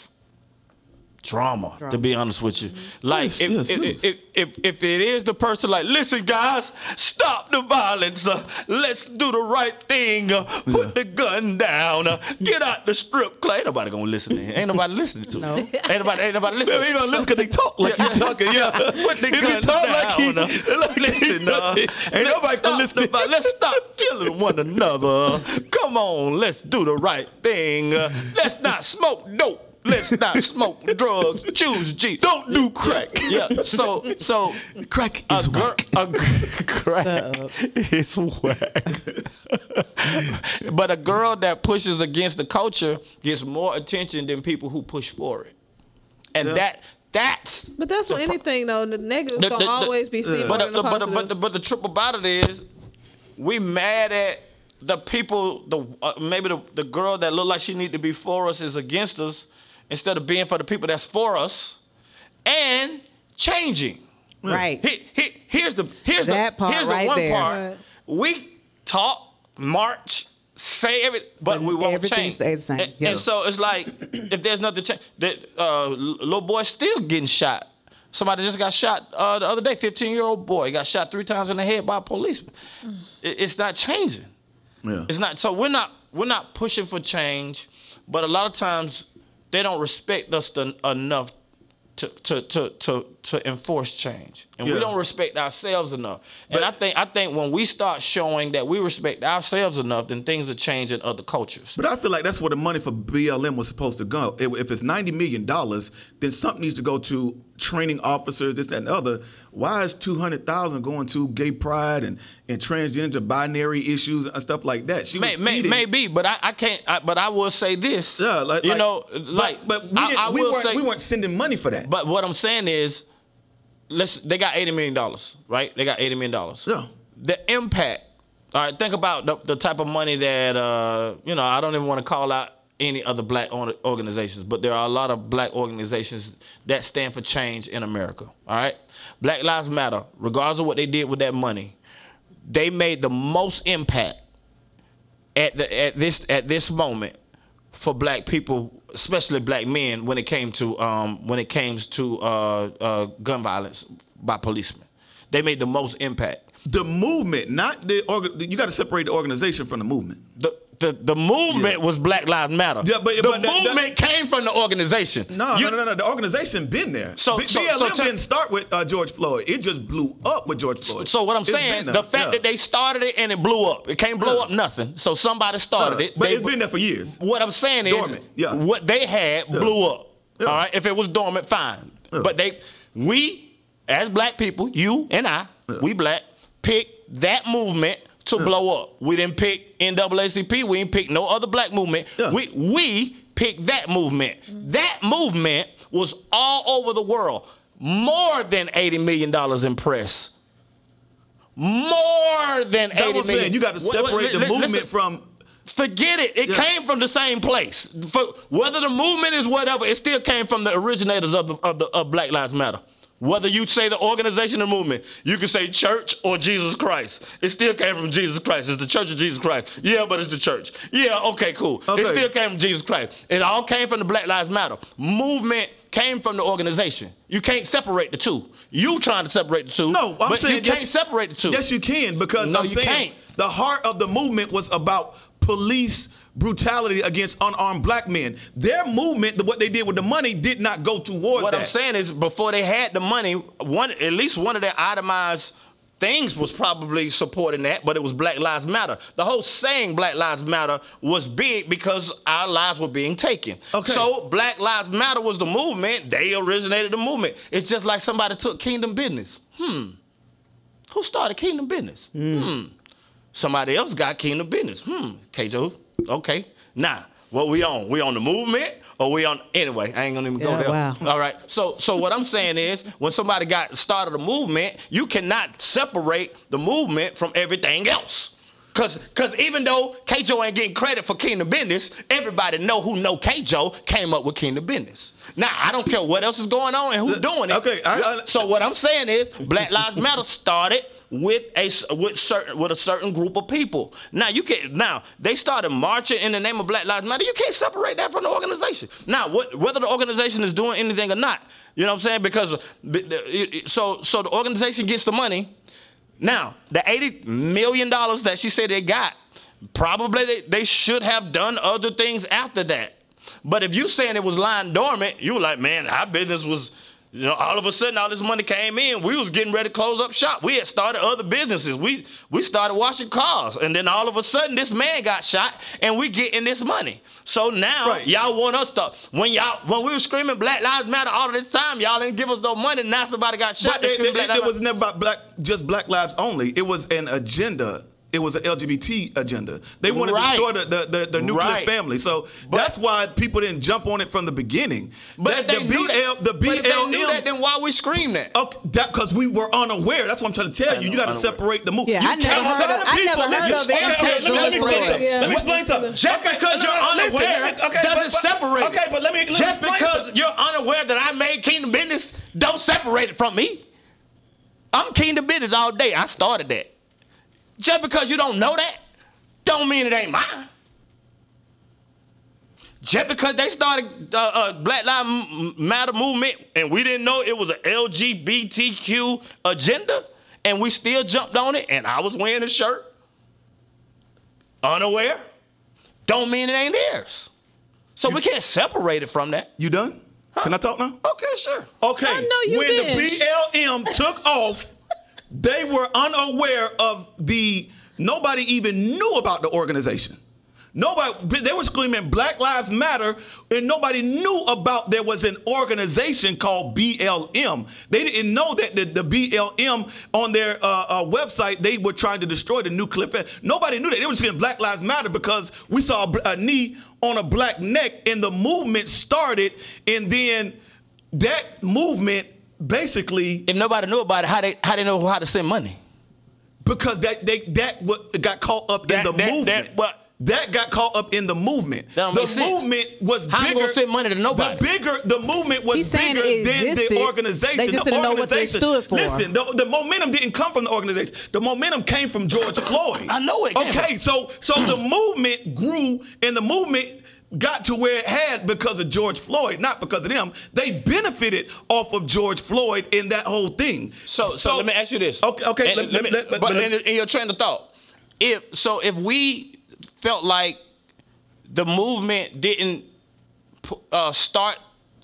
S4: drama, to be honest with you. Like,
S2: Yes,
S4: if,
S2: yes,
S4: if,
S2: yes.
S4: if, if, if it is the person like, listen, guys, stop the violence. Uh, let's do the right thing. Uh, put
S2: Yeah.
S4: the gun down. Uh, get out the strip club. Ain't nobody gonna listen to him. Ain't nobody listening to him. Ain't nobody, ain't nobody listening.
S2: You don't listen because they talk like you talking. Yeah,
S4: Put the
S2: If
S4: gun
S2: you talk like he,
S4: down. Uh,
S2: like
S4: Listen, uh,
S2: ain't
S4: let's
S2: nobody
S4: stop
S2: gonna listen.
S4: the vi- Let's stop killing one another. Come on, let's do the right thing. Uh, let's not smoke dope. Let's not smoke drugs. Choose G.
S2: Don't do crack.
S4: Yeah. So, so
S2: Crack
S4: a
S2: is
S4: girl,
S2: whack.
S4: a g- crack is whack. But a girl that pushes against the culture gets more attention than people who push for it, and that that's.
S3: But that's with anything though. The negatives
S4: The-
S3: gonna
S4: the- the-
S3: always be seen
S4: But
S3: more
S4: the,
S3: than the
S4: but, the,
S3: positive.
S4: but, the, but the trip about it is, we mad at the people, the uh, maybe the, the girl that look like she need to be for us is against us, instead of being for the people that's for us, and changing.
S1: Right.
S4: He, he, here's the here's
S1: That
S4: the
S1: part
S4: here's
S1: right
S4: the one
S1: there.
S4: part.
S3: Right.
S4: We talk, march, say everything, but,
S1: But
S4: we won't
S1: everything
S4: change.
S1: stays the same.
S4: And,
S1: Yeah.
S4: and so it's like, if there's nothing change, that uh, little boy still getting shot. Somebody just got shot uh, the other day. fifteen-year-old boy got shot three times in the head by a policeman. It, it's not changing.
S2: Yeah.
S4: It's not. So we're not we're not pushing for change, but a lot of times they don't respect us to, enough to to to to to enforce change, and
S2: Yeah.
S4: we don't respect ourselves enough. And
S2: But-
S4: I think I think when we start showing that we respect ourselves enough, then things will change in other cultures.
S2: But I feel like that's where the money for B L M was supposed to go. If if it's ninety million dollars, then something needs to go to training officers, this, that, and the other. Why is two hundred thousand dollars going to gay pride and, and transgender binary issues and stuff like that? She
S4: May,
S2: was
S4: may,
S2: feeding-
S4: maybe, but I, I can't. I, but I will say this.
S2: Yeah, like,
S4: you
S2: like-
S4: know,
S2: but-
S4: like,
S2: but, we,
S4: I,
S2: didn't,
S4: I
S2: we,
S4: will
S2: weren't,
S4: say,
S2: we weren't sending money for that.
S4: But what I'm saying is, let's. They got eighty million dollars, right? They got eighty million dollars.
S2: Yeah.
S4: The impact. All right. Think about the, the type of money that uh, you know. I don't even want to call out any other black or- organizations, but there are a lot of black organizations that stand for change in America. All right. Black Lives Matter. Regardless of what they did with that money, they made the most impact at the at this at this moment for black people, especially black men, when it came to um, when it came to uh, uh, gun violence by policemen. They made the most impact.
S2: The movement, not the org- you got to separate the organization from the movement.
S4: The the, the movement
S2: Yeah.
S4: was Black Lives Matter.
S2: Yeah, but-
S4: the
S2: but that-
S4: movement came from the organization.
S2: No,
S4: You-
S2: no, no, no, no. The organization been there.
S4: So-
S2: B-
S4: so-
S2: B L M
S4: so tell-
S2: didn't start with uh, George Floyd. It just blew up with George Floyd.
S4: So what I'm
S2: It's
S4: saying,
S2: been
S4: the
S2: there,
S4: fact
S2: yeah.
S4: that they started it and it blew up, it can't blow
S2: Yeah.
S4: up nothing. So somebody started
S2: Uh,
S4: it.
S2: but
S4: They-
S2: it's been there for years.
S4: What I'm saying is,
S2: Dormant, yeah.
S4: what they had blew up.
S2: Yeah.
S4: All right, if it was dormant, fine.
S2: Yeah.
S4: But they, we, as black people, you and I,
S2: Yeah.
S4: we black, picked that movement to blow up. We didn't pick N double A C P. We didn't pick no other black movement.
S2: Yeah.
S4: We we picked that movement. That movement was all over the world. More than eighty million dollars in press. More than
S2: That's
S4: eighty
S2: what I'm
S4: million.
S2: saying. You got to
S4: Wait, wait,
S2: separate the
S4: li-
S2: movement
S4: listen.
S2: from.
S4: Forget it. It
S2: Yeah.
S4: came from the same place. For, whether the movement is whatever, it still came from the originators of the, of the of Black Lives Matter. Whether you say the organization or movement, you can say church or Jesus Christ. It still came from Jesus Christ. It's the Church of Jesus Christ. Yeah, but it's the church. Yeah, okay, cool.
S2: Okay.
S4: It still came from Jesus Christ. It all came from the Black Lives Matter. Movement came from the organization. You can't separate the two. You trying to separate the two.
S2: No, I'm
S4: but
S2: saying
S4: you can't
S2: yes-
S4: separate the two.
S2: Yes, you can, because
S4: No,
S2: I'm
S4: you
S2: saying
S4: can't.
S2: the heart of the movement was about police brutality against unarmed black men. Their movement, the- what they did with the money, did not go towards
S4: What
S2: that.
S4: I'm saying is, before they had the money, one at least one of their itemized things was probably supporting that, but it was Black Lives Matter. The whole saying Black Lives Matter was big because our lives were being taken.
S2: Okay.
S4: So Black Lives Matter was the movement. They originated the movement. It's just like somebody took Kingdom Business. Hmm. Who started Kingdom Business? Hmm. Somebody else got Kingdom Business. Hmm. K J O. Okay. Now, what we on? We on the movement or we on anyway? I ain't gonna even go
S1: Yeah,
S4: there.
S1: wow.
S4: All right. So so what I'm saying is, when somebody got started a movement, you cannot separate the movement from everything else. Cause, Cause even though K J O ain't getting credit for Kingdom Business, everybody know who know K J O came up with Kingdom Business. Now I don't care what else is going on and who's doing it.
S2: Okay, I- I-
S4: so what I'm saying is, Black Lives Matter started with a with certain with a certain group of people. Now you can now they started marching in the name of Black Lives Matter. You can't separate that from the organization. Now what, whether the organization is doing anything or not, you know what I'm saying? Because so so the organization gets the money. Now the eighty million dollars that she said they got, probably they, they should have done other things after that. But if you saying it was lying dormant, you were like, man, our business was. You know, all of a sudden, all this money came in. We was getting ready to close up shop. We had started other businesses. We we started washing cars, and then all of a sudden, this man got shot, and we getting this money. So now,
S2: Right.
S4: y'all want us to when y'all when we were screaming Black Lives Matter all of this time, y'all didn't give us no money. Now somebody got shot.
S2: But
S4: they
S2: it,
S4: screaming
S2: it,
S4: Black
S2: it
S4: Lives
S2: was never about black, just Black lives only. It was an agenda it was an L G B T agenda. They wanted
S4: Right.
S2: to destroy the, the, the, the nuclear
S4: Right.
S2: family. So
S4: But-
S2: that's why people didn't jump on it from the beginning.
S4: But
S2: that,
S4: if they
S2: the
S4: knew
S2: B L,
S4: that,
S2: the B L M,
S4: but if they knew that, then why we scream that?
S2: okay, that because we were unaware. That's what I'm trying to tell
S4: I
S2: you. You
S4: know,
S2: got to
S4: unaware.
S2: separate the move.
S1: Yeah,
S2: you
S1: I never
S2: can't-
S1: heard
S2: some
S1: of- I
S2: people-
S1: never heard
S2: listen,
S1: of it
S2: okay,
S1: until
S2: okay, let me- let me
S1: George
S2: explain
S1: Floyd.
S2: something.
S3: Yeah.
S2: Let me explain something.
S4: Just
S2: Okay,
S4: because
S2: no,
S4: you're
S2: no, no, listen,
S4: unaware
S2: listen, okay,
S4: doesn't
S2: but- but-
S4: separate it.
S2: Okay, but let me let me
S4: Just
S2: explain
S4: because
S2: something.
S4: you're unaware that I made Kingdom Business, don't separate it from me. I'm Kingdom Business all day. I started that. Just because you don't know that, don't mean it ain't mine. Just because they started uh, uh, Black Lives Matter movement and we didn't know it was an L G B T Q agenda and we still jumped on it and I was wearing a shirt, unaware, don't mean it ain't theirs. So we can't separate it from that.
S2: You done? Can I talk now?
S4: Okay, sure.
S2: Okay.
S3: I know you
S2: when
S3: did.
S2: the B L M took off, they were unaware of the. Nobody even knew about the organization. Nobody. They were screaming Black Lives Matter, and nobody knew about there was an organization called B L M. They didn't know that the, the B L M on their uh, uh, website they were trying to destroy the nuclear family. Nobody knew that. They were screaming Black Lives Matter because we saw a, a knee on a black neck, and the movement started, and then that movement basically
S4: If nobody knew about it, how they how they know how to send money?
S2: because that they that what got caught up
S4: That-
S2: in the
S4: that-
S2: movement.
S4: that what-
S2: That got caught up in the movement.
S4: That don't
S2: the
S4: make sense.
S2: movement was
S4: How you
S2: bigger.
S4: gonna send money to nobody?
S2: The bigger the movement was
S1: He's saying
S2: bigger
S1: it
S2: than
S1: existed.
S2: the organization.
S1: They just
S2: the
S1: didn't know what they
S2: organization-
S1: stood for.
S2: Listen, the, the momentum didn't come from the organization. The momentum came from George Floyd.
S4: I know it came
S2: Okay, so so the movement grew, and the movement got to where it had because of George Floyd, not because of them. They benefited off of George Floyd in that whole thing.
S4: So, so, let me ask you this.
S2: Okay, okay.
S4: And
S2: let-
S4: let me-
S2: let- let-
S4: but
S2: let-
S4: in, in your train of thought, if so, if we felt like the movement didn't pu- uh, start,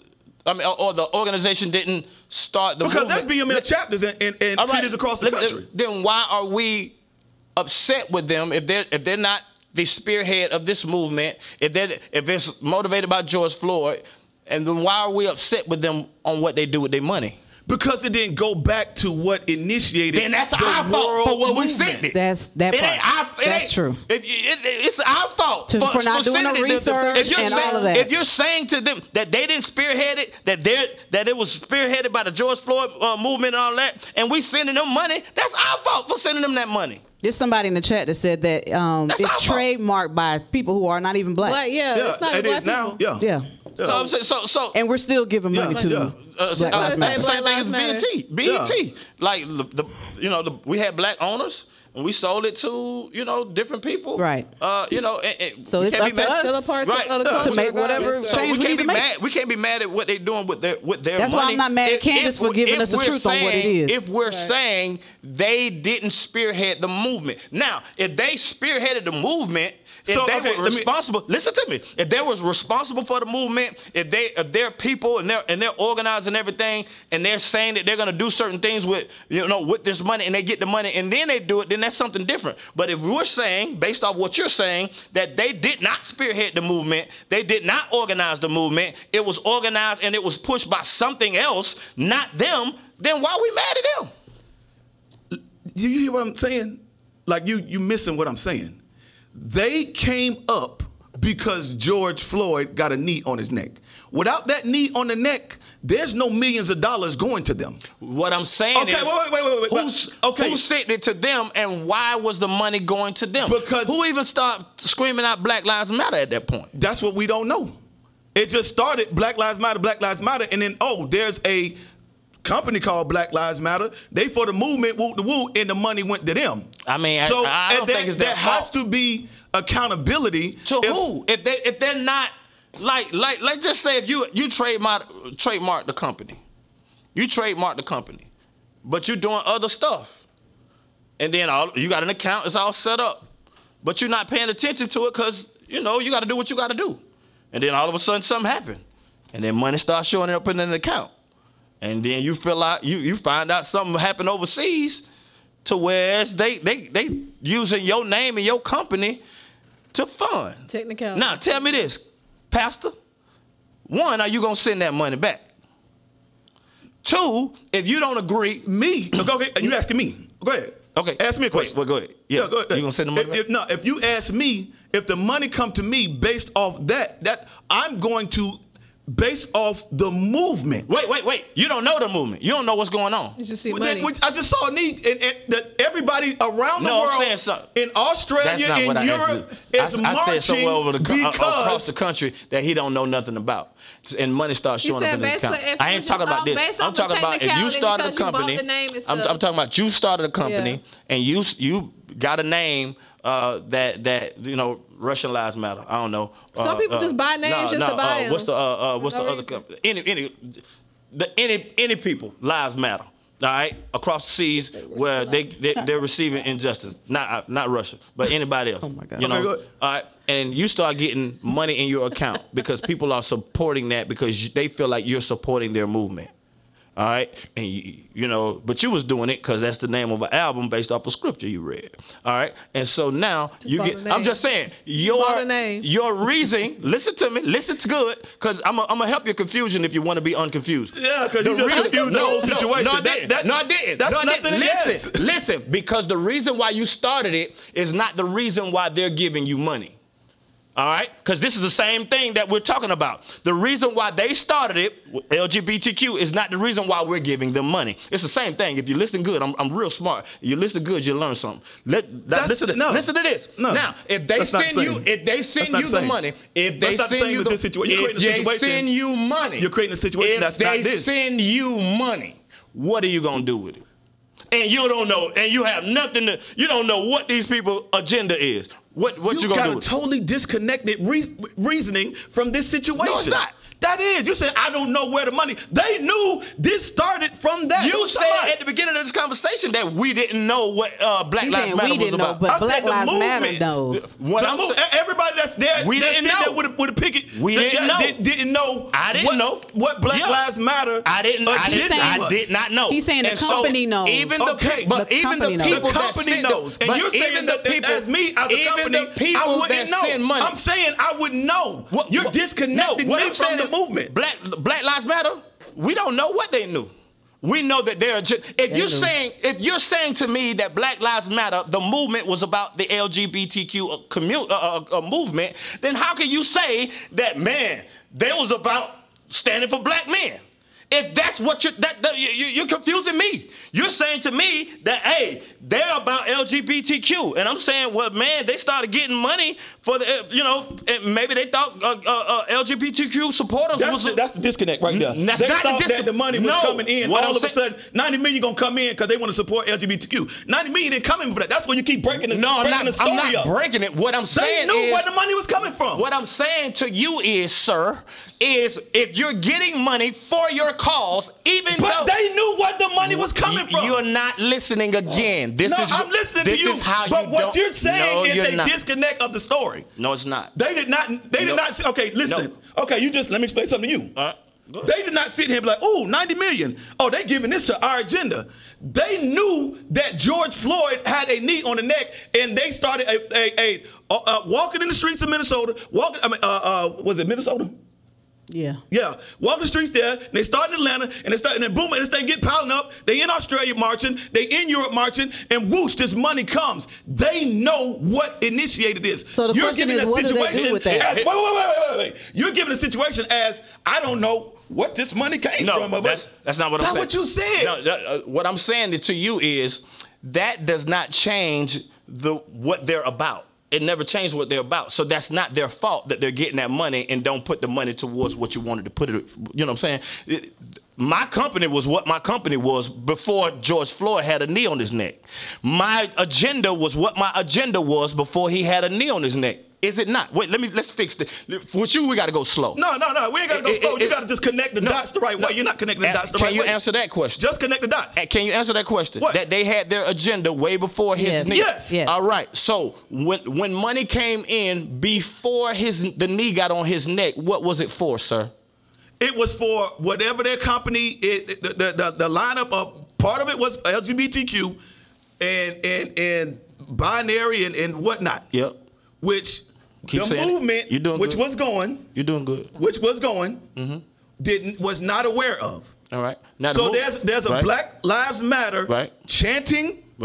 S4: I mean, or, or the organization didn't start the
S2: because
S4: movement,
S2: that's B M L chapters in, in, in
S4: all right,
S2: cities across the
S4: let me-
S2: country.
S4: Then why are we upset with them if they're if they're not the spearhead of this movement? If they if it's motivated by George Floyd, and then why are we upset with them on what they do with their money?
S2: Because it didn't go back to what initiated
S4: Then that's
S2: the
S4: our fault
S2: world
S4: for what we
S2: movement.
S4: sent it.
S1: That's that
S4: It
S1: part.
S4: ain't our, it
S1: That's
S4: ain't-
S1: true.
S4: It, it, it's our fault
S1: To- for not doing
S4: sending
S1: the
S4: it to-
S1: research
S4: if you're
S1: and
S4: saying,
S1: all of that.
S4: If you're saying to them that they didn't spearhead it, that they that it was spearheaded by the George Floyd uh, movement and all that, and we sending them money, that's our fault for sending them that money.
S1: There's somebody in the chat that said that um,
S4: That's
S1: it's
S4: our fault.
S1: trademarked by people who are not even black.
S3: Like, yeah,
S2: Yeah,
S3: it's not
S2: it
S3: black
S2: is now.
S3: people.
S2: Yeah.
S1: Yeah.
S4: So I'm saying, so so.
S1: And we're still giving money
S2: Yeah,
S1: to
S2: yeah.
S4: Uh,
S1: Black
S4: uh,
S1: Lives
S3: say
S1: Matter.
S3: Black
S4: same thing as
S3: Lives Matter.
S4: B E T. B E T. Like the, the you know the, we had black owners and we sold it to you know different people.
S1: Right.
S4: Uh, you know. And, and
S1: So
S4: we
S1: it's
S4: can't
S1: up
S4: be
S1: to
S4: mad-
S1: us
S3: Still a part
S4: Right.
S3: of the
S4: To
S3: culture
S1: make whatever
S3: regardless, so-
S4: So
S1: change
S4: we
S1: we
S4: can't
S1: need
S4: be
S1: to
S4: mad. We can't be mad at what they're doing with their with their
S1: That's why
S4: money.
S1: I'm not mad at Candace for
S4: we-
S1: giving us the
S4: we're
S1: truth on what it
S4: saying-
S1: is.
S4: If we're saying they didn't spearhead the movement, now if they spearheaded the movement, if
S2: So,
S4: they
S2: okay,
S4: were
S2: let me-
S4: responsible, listen to me. If they was responsible for the movement, if they if they're people and they're and they're organizing everything, and they're saying that they're gonna do certain things with you know with this money, and they get the money and then they do it, then that's something different. But if we're saying, based off what you're saying, that they did not spearhead the movement, they did not organize the movement, it was organized and it was pushed by something else, not them, then why are we mad at them?
S2: You you hear what I'm saying? Like you you missing what I'm saying. They came up because George Floyd got a knee on his neck. Without that knee on the neck, there's no millions of dollars going to them.
S4: What I'm saying
S2: Okay,
S4: is,
S2: wait, wait, wait, wait, wait.
S4: who's,
S2: Okay.
S4: who sent it to them, and why was the money going to them?
S2: Because-
S4: who even started screaming out Black Lives Matter at that point?
S2: That's what we don't know. It just started Black Lives Matter, Black Lives Matter, and then oh, there's a company called Black Lives Matter. They for the movement, woo the woo, and the money went to them.
S4: I mean, I-
S2: so
S4: I don't
S2: and there,
S4: think it's
S2: there
S4: their
S2: has
S4: fault.
S2: to be accountability
S4: To
S2: If-
S4: who? If they if they're not like like like just say if you you trademark trademark the company, you trademark the company, but you're doing other stuff, and then all you got an account, it's all set up, but you're not paying attention to it because you know you got to do what you got to do, and then all of a sudden something happened, and then money starts showing up in an account, and then you feel like you you find out something happened overseas, to where they they they using your name and your company to fund.
S3: Technicality.
S4: Now, tell me this, Pastor. One, are you going to send that money back? Two, if you don't agree,
S2: Me? Okay, you asking me? Go ahead.
S4: Okay.
S2: Ask me a question.
S4: Wait, well, go ahead. Yeah,
S2: go ahead.
S4: You gonna send the money
S2: If,
S4: back?
S2: if, no, if you ask me, if the money come to me based off that, that I'm going to based off the movement.
S4: Wait, wait, wait. You don't know the movement. You don't know what's going on.
S3: You just see
S2: Well,
S3: money.
S2: that- which I just saw a need, and, and that everybody around the
S4: No, I'm
S2: world,
S4: saying something.
S2: in Australia,
S4: That's not
S2: in
S4: what I
S2: Europe,
S4: asked.
S2: is
S4: I, I
S2: marching
S4: said somewhere over the co- uh, across
S2: because
S4: the country that he don't know nothing about, and money starts
S3: You
S4: showing up
S3: said
S4: in his account.
S3: basically if
S4: I
S3: it
S4: ain't
S3: was
S4: talking
S3: just
S4: about
S3: off-
S4: this.
S3: based
S4: I'm
S3: off the
S4: talking about if you
S3: technicality
S4: started a
S3: because you bought
S4: company.
S3: the name and
S4: I'm,
S3: stuff.
S4: I'm talking about you started a company
S3: Yeah.
S4: and you you got a name uh, that that you know Russian Lives Matter. I don't know.
S3: Some
S4: Uh,
S3: people
S4: uh,
S3: just buy names
S4: no,
S3: just
S4: no,
S3: to buy
S4: uh, What's the uh, uh, what's
S3: no
S4: the other
S3: reason.
S4: company? Any any the any any people lives matter. All right, across the seas where they, they they're receiving injustice, not uh, not Russia, but anybody else.
S1: Oh my God.
S4: You know,
S2: Okay, go ahead.
S4: all right, and you start getting money in your account because people are supporting that because you- they feel like you're supporting their movement. All right, and you, you know, but you was doing it because that's the name of an album based off of scripture you read. All right, and so now you
S3: bought
S4: get.
S3: a name.
S4: I'm just saying your
S3: bought a name.
S4: your reason. Listen to me. Listen to good because I'm I'm gonna help your confusion if you want to be unconfused.
S2: Yeah, 'cause you
S4: The
S2: just confused the whole situation.
S4: No, I
S2: That-
S4: didn't.
S2: that-
S4: no, I didn't.
S2: that's
S4: no, I
S2: nothing
S4: didn't.
S2: it
S4: Listen,
S2: is.
S4: listen, because the reason why you started it is not the reason why they're giving you money. All right? Because this is the same thing that we're talking about. The reason why they started it, L G B T Q, is not the reason why we're giving them money. It's the same thing. If you listen good, I'm, I'm real smart. If you listen good, you'll learn something. Let,
S2: That's-
S4: listen, to,
S2: no.
S4: listen to this.
S2: No.
S4: Now, if they
S2: That's not
S4: send you,
S2: same.
S4: if they send
S2: That's not
S4: you the
S2: same.
S4: money, if they
S2: That's not the
S4: send
S2: same
S4: you
S2: as
S4: the,
S2: this situation. You're
S4: if
S2: creating a
S4: they
S2: situation-
S4: send you money,
S2: You're creating a situation
S4: if
S2: that's
S4: they
S2: not this.
S4: send you money, what are you gonna do with it? And you don't know, and you have nothing to, you don't know what these people's agenda is. What what you,
S2: you
S4: gonna
S2: got
S4: do
S2: a
S4: with it?
S2: totally disconnected re- reasoning from this situation.
S4: No, it's not.
S2: That is. You said, I don't know where the money. They knew this started from that.
S4: You
S2: What
S4: said
S2: talking about?
S4: at the beginning of this conversation that we didn't know what uh, Black
S1: He's
S4: Lives
S1: saying
S4: Matter
S1: we
S4: was
S1: didn't know,
S4: about.
S1: but
S2: I
S1: Black
S2: said the
S1: Lives Matter
S2: movement.
S1: knows.
S4: What
S2: The
S4: I'm
S2: move-
S4: saying-
S2: everybody that's there,
S4: We
S2: that's
S4: didn't
S2: in
S4: know.
S2: there with a, with a picket,
S4: We
S2: that-
S4: didn't
S2: that
S4: know.
S2: Did, didn't know.
S4: I didn't
S2: what,
S4: know.
S2: what Black
S4: Yeah.
S2: Lives Matter.
S4: I didn't. I didn't.
S2: agenda
S4: I
S2: was.
S4: did not know.
S1: He's saying the
S4: And so
S1: company knows.
S4: Even the
S2: Okay,
S4: pe- but
S1: the
S4: even
S1: company
S4: the
S1: knows.
S4: people
S2: The
S4: that
S2: company
S4: send the-
S2: knows, and
S4: but
S2: you're saying
S4: even
S2: that
S4: the people,
S2: as me, as a
S4: even
S2: company,
S4: the people
S2: I
S4: that
S2: wouldn't know.
S4: send money.
S2: I'm saying I wouldn't know.
S4: What-
S2: you're
S4: what-
S2: disconnecting
S4: no, what
S2: me
S4: I'm
S2: from
S4: saying
S2: the
S4: is
S2: movement.
S4: Black Black Lives Matter. We don't know what they knew. We know that they're. If you're
S1: knew.
S4: saying, if you're saying to me that Black Lives Matter, the movement was about the L G B T Q commu- uh, uh, uh, movement, then how can you say that, man, they was about standing for black men? If that's what you're, that, that you, you- you're confusing me. You're saying to me that, hey, they're about L G B T Q, and I'm saying, well, man, they started getting money for the, uh, you know, and maybe they thought uh, uh, uh, L G B T Q supporters
S2: That's
S4: was.
S2: the, that's the disconnect right there.
S4: N- that's
S2: they
S4: not the
S2: thought
S4: discon-
S2: that the money was
S4: No.
S2: coming in.
S4: What
S2: All
S4: I'm
S2: of a
S4: saying-
S2: sudden, ninety million gonna come in because they want to support L G B T Q. ninety million didn't come in for that. That's when you keep breaking the,
S4: no, I'm
S2: breaking
S4: not.
S2: the story
S4: I'm not
S2: up.
S4: breaking it. What I'm
S2: They
S4: saying
S2: knew
S4: is,
S2: where the money was coming from.
S4: what I'm saying to you is, sir, is if you're getting money for your cause, even
S2: but
S4: though
S2: they knew where the money was coming
S4: you,
S2: from.
S4: You're not listening again. This
S2: no,
S4: is
S2: I'm listening
S4: this
S2: to you.
S4: is how
S2: but
S4: you
S2: what
S4: don't-
S2: you're saying
S4: no,
S2: is
S4: you're
S2: a
S4: not.
S2: disconnect of the story.
S4: No, it's not.
S2: They did not. They did
S4: No.
S2: not. Say, okay, listen. Okay, you just let me explain something to you.
S4: All right, go ahead.
S2: They did not sit here and be like, "Oh, ninety million. Oh, they giving this to our agenda." They knew that George Floyd had a knee on the neck, and they started a, a, a, a, a walking in the streets of Minnesota. Walking, I mean, uh, uh, was it Minnesota?
S1: Yeah.
S2: Yeah, walking the streets there. And they start in Atlanta, and they start, and then boom, and this thing get piling up. They in Australia marching, they in Europe marching, and whoosh, this money comes. They know what initiated this.
S1: So the
S2: You're
S1: question
S2: giving
S1: is,
S2: that
S1: what do they do
S2: situation
S1: with that?
S2: as- wait, wait, wait, wait, wait, wait. You're giving a situation as I don't know what this money came
S4: No,
S2: from. but-
S4: that's that's not what I'm
S2: That's
S4: saying.
S2: what you said.
S4: No, that, uh, what I'm saying to you is that does not change the what they're about. It never changed what they're about. So that's not their fault that they're getting that money and don't put the money towards what you wanted to put it. You know what I'm saying? It, my company was what my company was before George Floyd had a knee on his neck. My agenda was what my agenda was before he had a knee on his neck. Is it not? Wait, let me let's fix this. With you, we got to go slow.
S2: No, no, no. We ain't got to go
S4: It-
S2: slow.
S4: it-
S2: You
S4: it-
S2: got to just connect the
S4: no,
S2: dots the right
S4: no.
S2: way. You're not connecting the
S4: Uh,
S2: dots the
S4: Can
S2: right
S4: you
S2: way.
S4: answer that question?
S2: Just connect the dots.
S4: Uh, Can you answer that question?
S2: What?
S4: That they had their agenda way before his
S1: Yes.
S4: knee.
S2: Yes.
S1: Yes.
S4: All right. So when when money came in before his the knee got on his neck, what was it for, sir?
S2: It was for whatever their company, it, the, the, the, the lineup of, part of it was L G B T Q and and and binary and, and whatnot.
S4: Yep.
S2: Which
S4: Keep
S2: the
S4: saying it.
S2: movement,
S4: You're doing
S2: which
S4: good.
S2: was going,
S4: You're doing good.
S2: which was going, didn't was not aware of.
S4: All right. Now the
S2: So
S4: move-
S2: there's there's a
S4: right,
S2: Black Lives Matter
S4: Right.
S2: chanting
S4: right.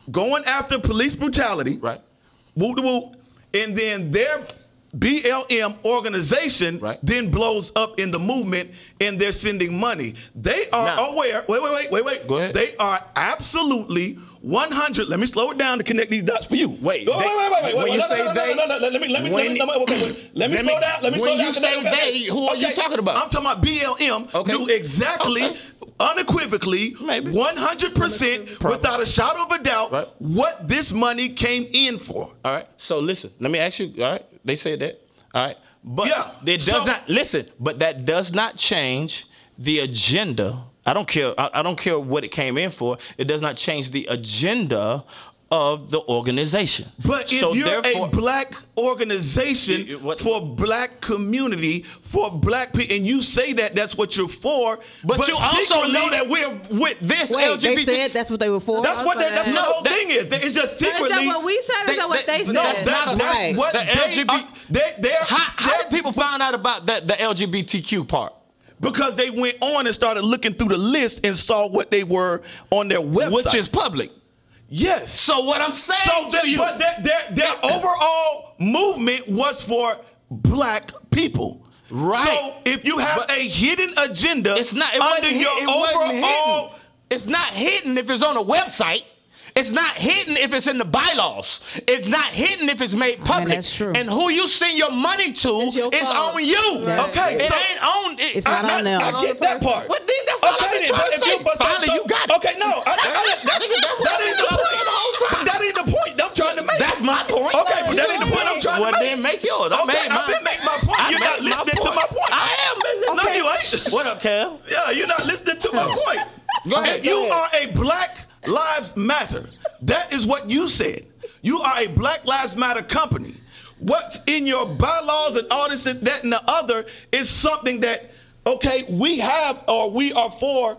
S2: going after police brutality.
S4: Right.
S2: Woo, woo, and then their B L M organization
S4: Right.
S2: then blows up in the movement, and they're sending money. They are
S4: Now-
S2: aware. Wait, wait, wait, wait, wait.
S4: Go ahead.
S2: They are absolutely one hundred. Let me slow it down to connect these dots for you.
S4: Wait,
S2: wait,
S4: they-
S2: wait, wait, wait, wait.
S4: when
S2: wait,
S4: you
S2: no,
S4: say
S2: no, no,
S4: they-
S2: no, no, no, let me, let me,
S4: when-
S2: let me, okay, wait, wait. Let me
S4: let me-
S2: slow down. Let me
S4: when
S2: slow down.
S4: you
S2: Okay,
S4: say
S2: okay, okay.
S4: they, who are you talking about?
S2: I'm talking about B L M.
S4: Okay.
S2: Knew exactly,
S4: Okay.
S2: unequivocally,
S4: Maybe.
S2: one hundred percent,
S4: Probably.
S2: without a shadow of a doubt,
S4: Right.
S2: what this money came in for.
S4: All right. So listen, let me ask you. All right. They said that. All right. But
S2: Yeah,
S4: it does
S2: so-
S4: not listen. But that does not change the agenda. I don't care. I, I don't care what it came in for. It does not change the agenda of the organization.
S2: But if
S4: So
S2: you're
S4: therefore-
S2: a black organization
S4: You- you- what-
S2: for black community, for black people, and you say that that's what you're for,
S4: but, you also
S2: secretly-
S4: know that we're with this
S1: Wait,
S4: L G B T.
S1: they said that's what they were for?
S2: that's what that, that's what the
S4: No,
S2: whole
S4: that-
S2: thing is. It's just
S3: But is
S2: secretly.
S3: that what we said? Or is that what they,
S4: They-
S3: said?
S2: no,
S4: that's
S2: that,
S4: not a
S2: that's
S1: right.
S2: what
S4: The
S2: they
S4: L G B T
S2: are. They, they're,
S4: How, how
S2: they're-
S4: did people find out about that the L G B T Q part?
S2: Because they went on and started looking through the list and saw what they were on their website.
S4: Which is public.
S2: yes.
S4: So what I'm saying
S2: So,
S4: to
S2: that,
S4: you,
S2: but their, their, their overall movement was for black people.
S4: Right.
S2: So if you have
S4: But-
S2: a hidden agenda
S4: it's not. It
S2: under
S4: wasn't,
S2: your
S4: hid- it wasn't
S2: overall.
S4: hidden. It's not hidden if it's on a website. It's not hidden if it's in the bylaws. It's not hidden if it's made public.
S1: that's true.
S4: And who you send your money to
S3: It's your
S4: is
S3: fault.
S4: on you.
S3: Right.
S2: Okay,
S4: It
S2: so-
S4: ain't on. It,
S1: It's not
S2: I,
S1: on them.
S2: I, I get that part.
S4: Well, then that's all I've been
S2: then,
S4: trying
S2: but
S4: to
S2: if
S4: say.
S2: you- but so-
S4: Finally,
S2: so-
S4: you got it.
S2: Okay, no, I, I, I, that,
S4: Nigga, that's what
S2: that ain't the
S4: I'm
S2: point.
S4: saying the whole time.
S2: But that ain't the point I'm trying to make.
S4: That's my point.
S2: Okay, but that ain't the point I'm trying
S4: Well,
S2: to make.
S4: then make yours. I
S2: Okay,
S4: made
S2: I've
S4: mine.
S2: been making my point.
S4: I
S2: You're not
S4: made my
S2: listening to my point.
S4: I am.
S2: No, you ain't.
S4: What up, Cal?
S2: Yeah, you're not listening to my point.
S4: Go ahead,
S2: If you
S4: go
S2: are a Black Lives Matter, that is what you said. You are a Black Lives Matter company. What's in your bylaws and all this and that and the other is something that, okay, we have or we are for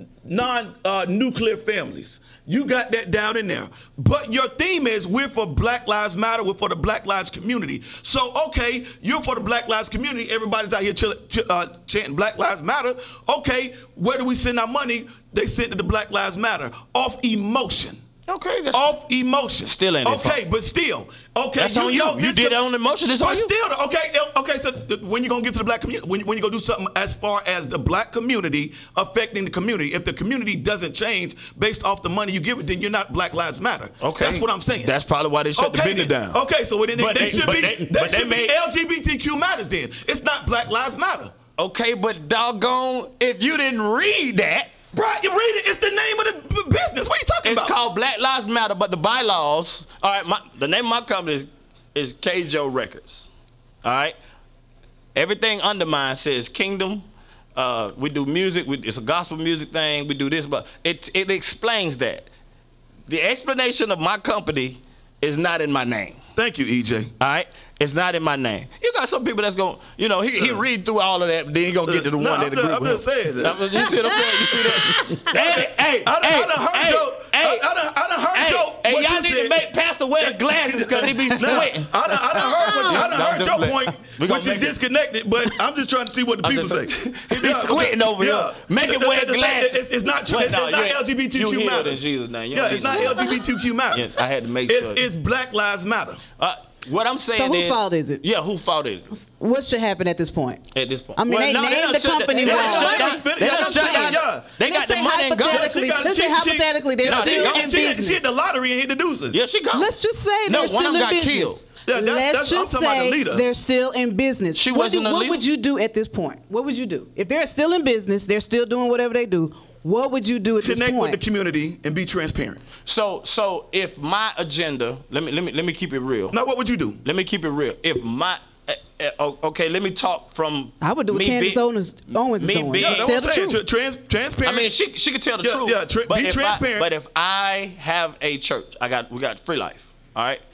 S2: non-nuclear families. You got that down in there. But your theme is we're for Black Lives Matter, we're for the Black Lives community. So, okay, you're for the Black Lives community. Everybody's out here chill, ch- uh, chanting Black Lives Matter. Okay, where do we send our money? They send it to Black Lives Matter off emotion.
S4: Okay, that's
S2: Off emotion.
S4: Still ain't their
S2: okay,
S4: fault.
S2: but still, okay.
S4: That's on you.
S2: know
S4: You
S2: this
S4: did
S2: com-
S4: it on emotion. It's
S2: but
S4: on you.
S2: still, okay, okay. So th- when you gonna get to the black community, when, when you gonna do something as far as the black community affecting the community, if the community doesn't change based off the money you give it, then you're not Black Lives Matter.
S4: Okay.
S2: That's what I'm saying.
S4: That's probably why they shut the
S2: okay,
S4: business
S2: then.
S4: down.
S2: Okay, so then
S4: But
S2: they,
S4: they-
S2: should
S4: but
S2: be
S4: they-
S2: they
S4: but they
S2: should
S4: made-
S2: be L G B T Q matters. Then it's not Black Lives Matter.
S4: Okay, but doggone, if you didn't read that,
S2: Right, you read it. It's the name of the b- business. What are you talking
S4: it's
S2: about?
S4: called Black Lives Matter, but the bylaws, all right, my, the name of my company is, is K J O Records, all right? Everything under mine says Kingdom. Uh, we do music. We, it's a gospel music thing. We do this, but it, it explains that. The explanation of my company is not in my name.
S2: Thank you, E J.
S4: All right, it's not in my name. You got some people that's going, you know, he, he read through all of that, but then he gonna get to the
S2: No,
S4: one
S2: I'm
S4: that
S2: just-
S4: agree
S2: I'm
S4: with
S2: just
S4: him.
S2: saying that.
S4: I'm just- You see what I'm saying? You see that? hey, hey,
S2: I done,
S4: hey,
S2: I done heard
S4: hey,
S2: Joe.
S4: hey,
S2: I, I done, I done heard
S4: hey,
S2: Joe.
S4: hey,
S2: what
S4: y'all
S2: you
S4: need
S2: said.
S4: to make Pastor wear his glasses because he be
S2: Nah,
S4: squinting.
S2: I done, I done heard what you, I done
S4: No,
S2: heard
S4: just
S2: your
S4: let-
S2: point,
S4: we gonna
S2: which is
S4: make it-
S2: disconnected. But I'm just trying to see what the
S4: I'm
S2: people say.
S4: just- he be squinting over here. Make it
S2: The-
S4: wear
S2: the- the-
S4: glasses.
S2: It's, it's not true.
S4: Wait,
S2: It's,
S4: no,
S2: it's not
S4: you-
S2: L G B T
S4: you
S2: Q
S4: healed
S2: matters.
S4: in Jesus' name. You
S2: Yeah,
S4: in
S2: it's not
S4: Jesus'
S2: L G B T Q matters.
S4: Yes, I had to make
S2: it's,
S4: sure.
S2: It's Black Lives Matter.
S4: Uh, what I'm saying
S1: So whose
S4: is,
S1: fault is it?
S4: Yeah, whose fault is it?
S1: What should happen at this point?
S4: At this point,
S1: I mean, they
S4: no,
S1: named
S4: done
S1: the
S4: shut
S1: company
S4: they done
S1: wrong.
S4: shut down-
S2: They done
S4: They done
S2: shut
S4: shut
S2: down,
S4: down.
S2: yeah.
S4: They got
S1: Let's
S4: the
S1: say
S4: money and gone.
S1: hypothetically-
S2: got-
S1: let's say hypothetically they're
S4: No, they
S1: still
S4: gone.
S1: in
S2: she, she
S1: business.
S2: hit the lottery and hit the deuces.
S4: Yeah, she gone.
S1: Let's just say
S4: No,
S1: they're still
S4: one of them
S1: in
S4: got
S1: business.
S4: killed.
S2: Yeah, that's-
S1: Let's
S2: that's- I'm
S1: just
S2: talking about the
S1: say
S2: leader.
S1: they're still in business.
S4: She
S1: what do-
S4: wasn't a
S1: What
S4: leader.
S1: would you do at this point? What would you do if they're still in business? They're still doing whatever they do. What would you do at this
S2: Connect
S1: point?
S2: with the community and be transparent.
S4: So, so if my agenda, let me let me let me keep it real.
S2: Now, what would you do?
S4: Let me keep it real. If my uh, uh, okay, let me talk from.
S1: I would do what
S4: me
S1: Candace
S4: being-
S1: Owens, Owens is
S4: me
S1: doing.
S4: being-
S2: Yeah, that's
S1: Tell
S2: what
S1: the
S2: I'm saying.
S1: truth.
S2: Tr- Trans, transparent.
S4: I mean, she she could tell the
S2: Yeah,
S4: truth.
S2: yeah, tra-
S4: but
S2: be
S4: if
S2: transparent.
S4: I, but if I have a church, I got we got Free Life, all right,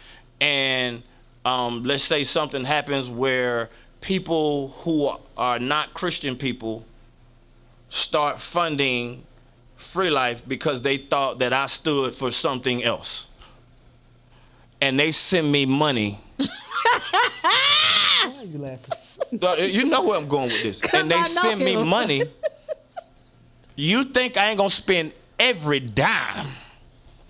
S4: and um, let's say something happens where people who are not Christian people start funding Free Life because they thought that I stood for something else, and they send me money.
S1: Why are you laughing?
S4: Uh, You know where I'm going with this. And they
S3: I know
S4: send me
S3: him.
S4: money. You think I ain't gonna spend every dime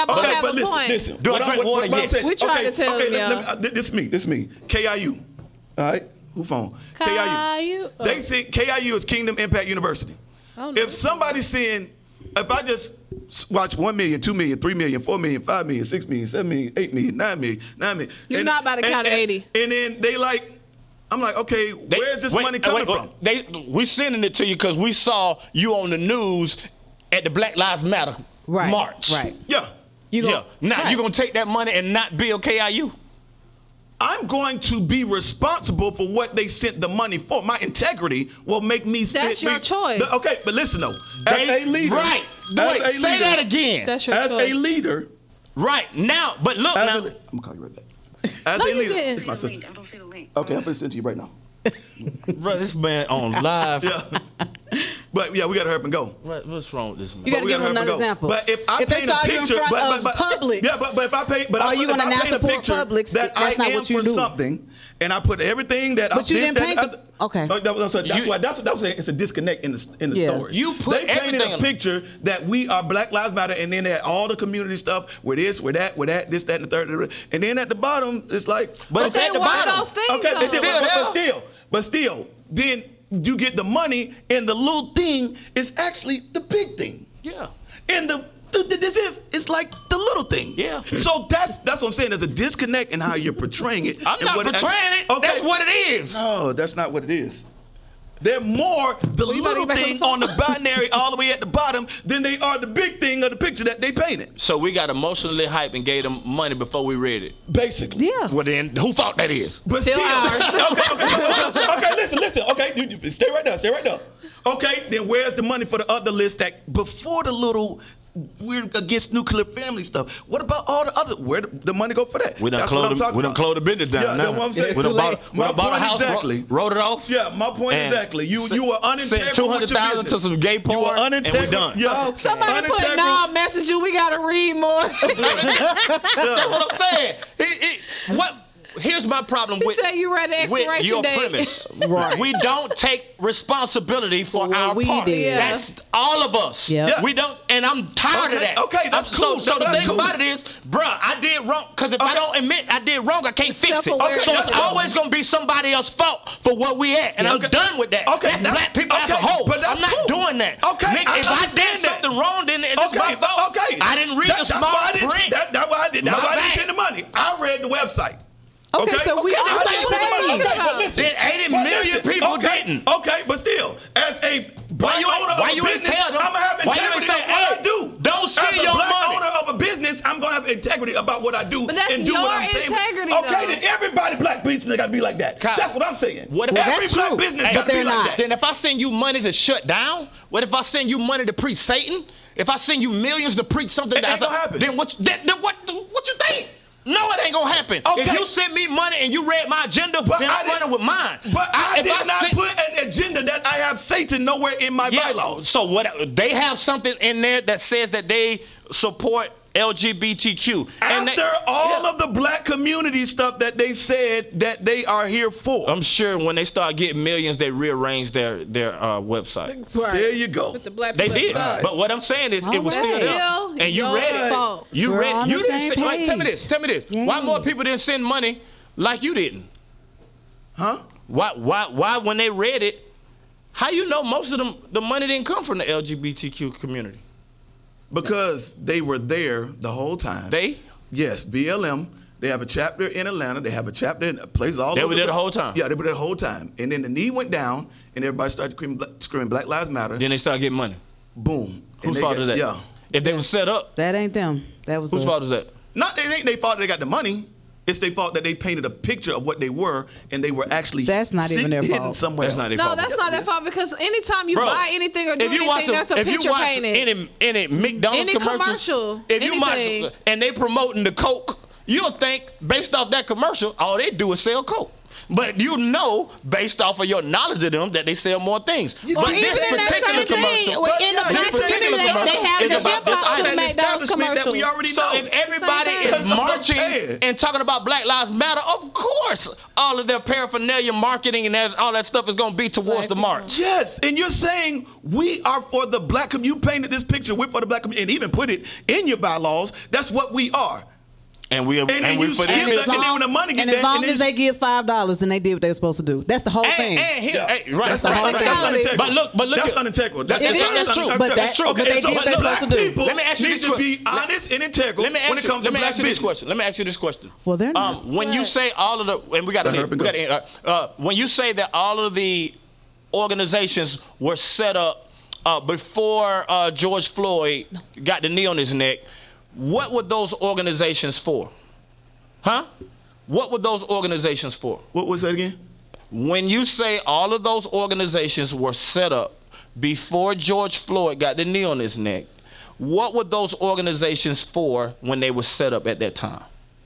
S3: y'all both
S2: Okay,
S3: have
S2: but
S3: a
S2: listen,
S3: point.
S2: listen.
S5: Do I
S2: What I'm-
S5: drink
S2: what-
S5: water?
S2: what I'm
S5: Yes.
S2: saying-
S3: We tried
S2: okay,
S3: to tell
S2: okay,
S3: them,
S2: let-
S3: y'all.
S2: let me- uh, This is me. This is me. K I U. All right. Who phone? K I U.
S3: Caillou? Oh.
S2: They see K I U is Kingdom Impact University.
S3: Oh, no.
S2: If somebody's saying, if I just watch one million, two million, three million, four million, five million, six million, seven million, eight million, nine million, nine million.
S3: You're
S2: and,
S3: not about to
S2: and,
S3: count
S2: and,
S3: eighty.
S2: And then they like, I'm like, okay,
S5: They-
S2: where's this
S5: wait,
S2: money
S5: wait,
S2: coming
S5: wait,
S2: from?
S5: They we sending it to you because we saw you on the news at the Black Lives Matter
S1: Right.
S5: march.
S1: Right.
S2: Yeah.
S1: You
S5: Yeah.
S1: go,
S5: Now
S1: right.
S5: you gonna take that money and not bill K I U?
S2: I'm going to be responsible for what they sent the money for. My integrity will make me spend.
S3: That's your
S2: me-
S3: choice.
S2: The- okay, but listen though,
S5: They-
S2: as a leader,
S5: right.
S2: as
S5: Wait,
S2: a
S5: say
S2: leader-
S5: that again.
S3: That's your
S2: As
S3: choice.
S2: a leader,
S5: Right now, but look
S2: as
S5: now.
S2: a, le- I'm gonna call you right back. As
S3: No,
S2: a
S3: you
S2: leader,
S3: didn't.
S2: it's my sister. Okay, I'm gonna send it to you right now.
S5: Bro, this man on live.
S2: Yeah. But yeah, we gotta hurry up and go.
S5: What, what's wrong with this man?
S1: You gotta
S2: But we
S1: give
S2: gotta
S1: them
S2: hurry up
S1: another
S2: and go.
S1: example.
S2: But if I
S1: If they
S2: paint a
S1: saw you in
S2: picture,
S1: front
S2: but,
S1: of
S2: but, but
S1: Publix,
S2: yeah, but, but if I paint, but
S1: are
S2: I,
S1: you
S2: if
S1: gonna
S2: I
S1: now
S2: paint a
S1: support
S2: picture
S1: Publix?
S2: that
S1: That's
S2: I
S1: not
S2: am
S1: what you
S2: for
S1: do.
S2: something, and I put everything that I
S1: But you
S2: this,
S1: didn't
S2: that,
S1: paint
S2: other-
S1: the- okay.
S2: No, that was- that's
S5: You-
S2: why that's that's what it's a disconnect in the in the
S1: Yeah.
S2: story.
S5: You put
S2: they painted
S5: everything
S2: a
S5: in-
S2: picture that we are Black Lives Matter, and then they had all the community stuff with this, with that, with that, this, that, and the third, and then at the bottom it's like,
S5: But it's
S3: Okay,
S5: at the
S3: what are
S5: bottom.
S3: those things,
S2: okay,
S3: though?
S2: but still,
S5: Still
S2: but, but
S5: there.
S2: still, but still, then you get the money, and the little thing is actually the big thing.
S5: Yeah.
S2: And the, the, the this is it's like the little thing.
S5: Yeah.
S2: So that's that's what I'm saying. There's a disconnect in how you're portraying it.
S5: I'm
S2: and
S5: not
S2: what
S5: portraying
S2: actually-
S5: it.
S2: Okay.
S5: That's what it is.
S2: No, that's not what it is. They're more the
S3: you better
S2: little
S3: get back
S2: thing
S3: on
S2: on
S3: the
S2: the binary all the way at the bottom than they are the big thing of the picture that they painted.
S4: So we got emotionally hyped and gave them money before we read it.
S2: Basically.
S1: Yeah.
S5: Well then, who thought that is?
S2: But
S3: Still
S2: still,
S3: ours.
S2: okay, okay, okay, okay, listen, listen, okay, you, you, stay right there, stay right there. Okay, then where's the money for the other list that before the little we're against nuclear family stuff? What about all the other? Where the, the money go for that?
S4: We done
S2: That's what I'm
S4: closed the,
S2: talking
S4: we done
S2: about.
S4: closed the business down
S2: Yeah,
S4: now.
S2: that's what I'm saying.
S1: It's
S5: We done
S1: too
S5: bought,
S1: late.
S5: we done
S2: My
S5: bought a
S2: point
S5: house,
S2: exactly.
S5: wrote, wrote it off.
S2: Yeah, my point
S5: and
S2: exactly. You
S5: sent-
S2: you were unintegral.
S5: Sent two hundred thousand
S2: with
S5: to
S2: your
S5: some gay
S2: business. You
S5: porn,
S2: were
S5: and we
S2: unintegral.
S5: done.
S2: Yeah.
S3: Somebody put
S2: Unintegral.
S3: nah message you. We gotta read more.
S5: That's what I'm saying. It, it, what? Here's my problem
S3: He
S5: with,
S3: said you read the
S5: with
S3: expiration
S5: your
S3: date.
S5: premise.
S1: Right.
S5: We don't take responsibility for,
S1: For what
S5: our
S1: we
S5: part.
S1: did.
S3: Yeah.
S5: That's all of us.
S1: Yep.
S2: Yeah.
S5: We don't, and I'm tired of
S2: Okay,
S5: that.
S2: okay, that's
S5: I'm- so-
S2: cool.
S5: So, the
S2: That's
S5: thing
S2: cool.
S5: about it is, bruh, I did wrong. Because if I
S2: Okay.
S5: don't admit I did wrong, I can't fix it.
S3: Self-aware.
S5: So
S2: Okay,
S5: it's
S2: that's-
S5: always gonna be somebody else's fault for where we at, and
S2: Okay.
S5: I'm done with that.
S2: Okay,
S5: that's
S2: that's-
S5: black people as a
S2: okay,
S5: whole.
S2: but that's
S5: I'm not
S2: cool.
S5: doing that.
S2: Okay,
S5: Nigga,
S2: I
S5: if I
S2: understand
S5: did
S2: that.
S5: something wrong, then it's
S2: Okay,
S5: my fault.
S2: okay.
S5: I didn't read
S2: That-
S5: the
S2: that's
S5: small
S2: why I didn't,
S5: print.
S2: That, that's why I did. That's
S5: My
S2: why I
S5: bad.
S2: didn't send the money. I read the website.
S1: Okay, so we
S2: I
S1: on the
S2: didn't
S1: same
S2: send the money.
S1: page.
S2: Okay, but listen.
S5: Then eighty
S2: But
S5: million
S2: listen,
S5: people
S2: okay,
S5: didn't.
S2: Okay, but still, as a black
S5: you ain't-
S2: owner
S5: why
S2: of
S5: you
S2: a
S5: ain't
S2: business,
S5: tell them?
S2: I'm gonna have
S5: Why you ain't
S2: integrity
S5: say,
S2: of what I
S5: hey,
S2: do.
S5: don't
S2: As
S5: send
S2: a
S5: your
S2: black
S5: money.
S2: owner of a business, I'm gonna have integrity about what I do
S3: But that's
S2: and do
S3: your
S2: what I'm saying.
S3: integrity,
S2: Okay,
S3: though.
S2: then everybody black business got to be like that.
S5: Kyle,
S2: That's what I'm saying.
S5: what if-
S2: Every
S1: Well, that's
S2: black
S1: true.
S2: business
S5: Hey,
S2: got to
S1: but
S2: be
S1: they're
S2: like
S1: not.
S2: that.
S5: Then if I send you money to shut down, what if I send you money to preach Satan? If I send you millions to preach something
S2: It ain't
S5: that's
S2: gonna happen.
S5: then what? Then, then what? What you think? No, it ain't gonna happen.
S2: Okay.
S5: If you send me money and you read my agenda,
S2: But
S5: then
S2: I
S5: I'm
S2: did-
S5: running with mine.
S2: But I,
S5: if
S2: did not
S5: send-
S2: put an agenda that I have Satan nowhere in my
S5: Yeah,
S2: bylaws.
S5: So what? They have something in there that says that they support L G B T Q. And
S2: After
S5: they-
S2: all
S5: yeah.
S2: of the black community stuff that they said that they are here for.
S4: I'm sure when they start getting millions, they rearrange their their uh, website.
S3: Right.
S2: There you go.
S3: With the black
S5: They
S3: people
S5: did,
S3: up.
S5: but what I'm saying is, it was
S1: All
S5: still
S1: right.
S5: there,
S3: Still
S5: and you
S3: your
S5: read it.
S3: fault.
S5: You
S1: We're
S5: read.
S1: on
S5: You
S1: the
S5: didn't.
S1: same
S5: Say, wait, tell me
S1: page.
S5: this. Tell me this. Why
S1: Yay.
S5: more people didn't send money like you didn't?
S2: Huh?
S5: Why? Why? Why? When they read it, how you know most of them the money didn't come from the L G B T Q community?
S2: Because they were there the whole time.
S5: They.
S2: Yes, B L M. They have a chapter in Atlanta. They have a chapter in places all
S5: They
S2: over.
S5: were there the whole time?
S2: Yeah, they were there the whole time. And then the knee went down, and everybody started screaming, screaming Black Lives Matter.
S4: Then they start getting money.
S2: Boom.
S4: Whose
S2: And they
S4: fault
S2: got-
S4: is that?
S2: Yeah.
S4: If they were set up,
S1: That ain't them. That was
S4: whose
S1: us.
S4: fault is that?
S2: Not they ain't they fault they got the money. It's their fault that they painted a picture of what they were, and they were actually
S1: That's not even their
S2: hidden
S1: fault.
S2: somewhere.
S4: That's not their
S3: No,
S4: fault.
S3: that's not their fault because anytime you
S5: Bro,
S3: buy anything or do
S5: if you
S3: anything,
S5: watch a,
S3: that's a
S5: if you
S3: picture
S5: watch
S3: painted.
S5: any any McDonald's
S3: Any
S5: commercials,
S3: commercial,
S5: if you
S3: anything.
S5: watch and they promoting the Coke, you'll think based off that commercial, all they do is sell Coke. But you know, based off of your knowledge of them, that they sell more things.
S3: Or
S5: but
S3: even
S5: this
S3: in that
S5: particular
S3: same thing,
S5: commercial,
S3: with- in the
S2: But
S3: black
S2: this particular
S3: community, they, they
S2: commercial
S3: have
S5: is
S3: the
S5: about
S3: hip
S5: this
S3: hop to the
S5: island
S3: McDonald's
S2: establishment that
S3: commercial.
S2: we already
S5: so
S2: know.
S5: if everybody
S3: Same
S5: is
S3: thing.
S5: marching
S2: Yeah.
S5: and talking about Black Lives Matter, of course, all of their paraphernalia, marketing, and that, all that stuff is going to be towards
S3: Black
S5: the
S3: people.
S5: march.
S2: Yes, and you're saying we are for the black community. You painted this picture, we're for the black community, and even put it in your bylaws. That's what we are.
S5: And we and,
S2: And then
S5: we
S2: you
S5: for
S2: skip
S5: this.
S2: the, and then when the money get
S1: And
S2: that,
S1: as long
S2: and then
S1: as they give five dollars, then they did what they were supposed to do. That's the whole
S5: And,
S1: thing.
S5: and here,
S2: Yeah.
S5: hey, right,
S2: That's,
S5: right,
S2: that's,
S5: right,
S2: that's
S5: right.
S2: unintegral.
S5: But look, but look,
S2: that's
S5: at-
S2: unintegral. That's,
S5: It
S2: that's,
S5: is
S2: that's
S5: true,
S2: unintegral.
S1: but
S5: that's true.
S1: but they
S2: so
S1: did what they were
S2: black
S1: supposed to do.
S2: people
S5: Let me ask you
S2: need
S5: this
S2: to
S5: question.
S2: be honest and integral
S5: Let me ask
S2: when it
S5: you.
S2: comes
S5: Let
S2: to
S5: me
S2: black
S5: ask you this
S2: business.
S5: question. Let me ask you this question.
S1: Well, they're not.
S5: Um, when you say all of the, and we got to,
S2: Let her
S5: we
S2: go.
S5: got to, uh, uh, when you say that all of the organizations were set up uh, before uh, George Floyd got the knee on his neck, what were those organizations for? Huh? What were those organizations for?
S2: What was that again?
S5: When you say all of those organizations were set up before George Floyd got the knee on his neck, what were those organizations for when they were set up at that time?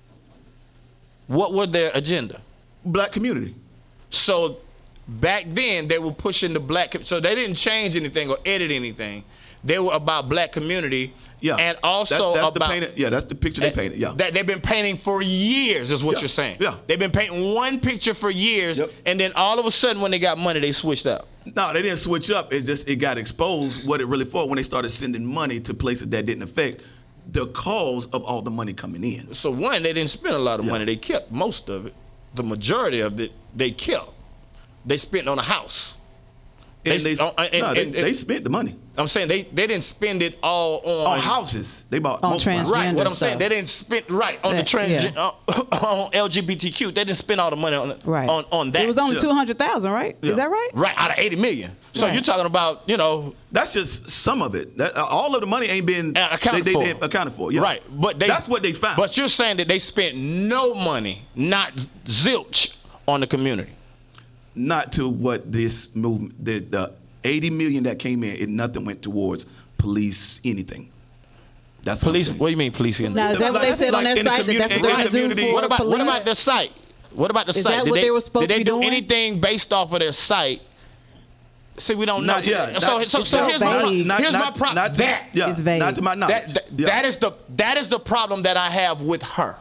S5: What were their agenda?
S2: Black community.
S5: So back then they were pushing the black, com- so they didn't change anything or edit anything. They were about black community,
S2: Yeah.
S5: and also
S2: that's, that's
S5: about
S2: the painted, yeah, that's the picture they painted. Yeah.
S5: that they've been painting for years, is what
S2: Yeah,
S5: you're saying.
S2: yeah.
S5: They've been painting one picture for years,
S2: Yep.
S5: and then all of a sudden when they got money, they switched out.
S2: No, they didn't switch up. It's just it got exposed what it really for when they started sending money to places that didn't affect the cause of all the money coming in.
S5: So one, they didn't spend a lot of
S2: Yeah.
S5: money. They kept most of it. The majority of it, they kept. They spent on a house.
S2: And
S5: They-
S2: they,
S5: oh, and-
S2: no, they,
S5: and-
S2: they spent the money
S5: I'm saying they, they didn't spend it all on
S2: on houses. They bought
S1: On
S2: multiple houses.
S5: Right, what I'm
S1: Gender
S5: saying,
S1: stuff.
S5: they didn't spend right on
S1: That-
S5: the trans
S1: yeah.
S5: uh, on L G B T Q. They didn't spend all the money on
S1: Right.
S5: on, on that.
S1: It was only
S2: Yeah.
S1: two hundred thousand, right?
S2: Yeah.
S1: Is that right?
S5: right out of eighty million. So
S1: Right.
S5: you're talking about, you know,
S2: That's just some of it. That, uh, all of the money ain't been
S5: Uh, accounted
S2: they, they,
S5: for.
S2: they accounted for. Yeah.
S5: right? But they,
S2: that's what they found.
S5: But you're saying that they spent no money, not zilch, on the community.
S2: not to what this movement, the, the eighty million that came in, it nothing went towards police anything. That's what I'm
S5: Police.
S2: saying.
S5: What do you mean, police? in
S1: Now, is that what they
S2: Like-
S1: said on
S2: like
S1: their
S2: in the
S1: site? That that's
S2: commu-
S1: what
S2: in
S1: they're
S2: the
S1: going to do
S2: community-
S1: for
S5: What about
S1: police?
S5: what about the site? What about the
S1: Is
S5: site?
S1: that
S5: did
S1: what
S5: they,
S1: they were supposed
S5: did they
S1: to be
S5: do
S1: doing?
S5: anything based off of their site? See, we don't know.
S2: Not yet.
S5: So,
S2: Not-
S5: so,
S1: it's
S5: so
S1: so
S5: here's my pro-
S1: vague.
S2: Not-
S5: here's my
S2: not-
S5: problem.
S2: not to-
S5: That
S2: yeah,
S1: It's vague.
S2: not to my knowledge.
S5: that, that,
S2: Yeah.
S5: that is the that is the problem that I have with her,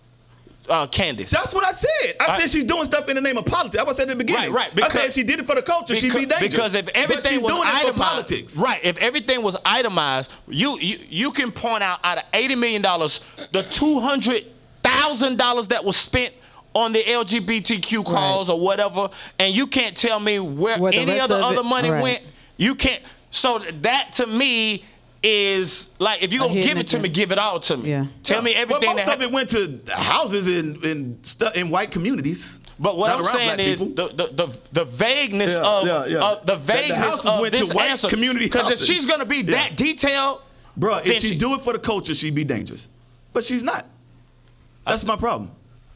S5: uh, Candace.
S2: That's what I said. I,
S5: I-
S2: said she's doing stuff in the name of politics. That's what I said at the beginning.
S5: Right, right,
S2: I
S5: because-
S2: said if she did it for the culture, she'd be
S5: Because-
S2: dangerous.
S5: Because if
S2: but
S5: everything
S2: she's
S5: was
S2: doing it
S5: itemized,
S2: for politics.
S5: right? If everything was itemized, you you, you can point out out of eighty million dollars, the two hundred thousand dollars that was spent on the L G B T Q cause or whatever, and you can't tell me where,
S1: Where the
S5: any
S1: rest
S5: other
S1: of it-
S5: other money
S1: right.
S5: went. You can't. So that to me is like, if you're
S1: A
S5: gonna
S1: hidden
S5: give it to me,
S1: agenda.
S5: give it all to me.
S1: Yeah.
S5: Tell me everything
S2: Well, most
S5: that
S2: of it went to houses in in stuff in white communities.
S5: But what
S2: not
S5: I'm
S2: around
S5: saying
S2: black
S5: is
S2: people.
S5: the, the, the, the vagueness
S2: Yeah,
S5: of
S2: yeah, yeah.
S5: uh, the
S2: That the
S5: vagueness
S2: houses
S5: of
S2: went to
S5: this
S2: white
S5: answer.
S2: community
S5: Because if
S2: houses.
S5: she's gonna be
S2: Yeah.
S5: that detailed,
S2: Bruh,
S5: then
S2: if she, do it for the culture, she'd be dangerous. But she's not. That's my problem.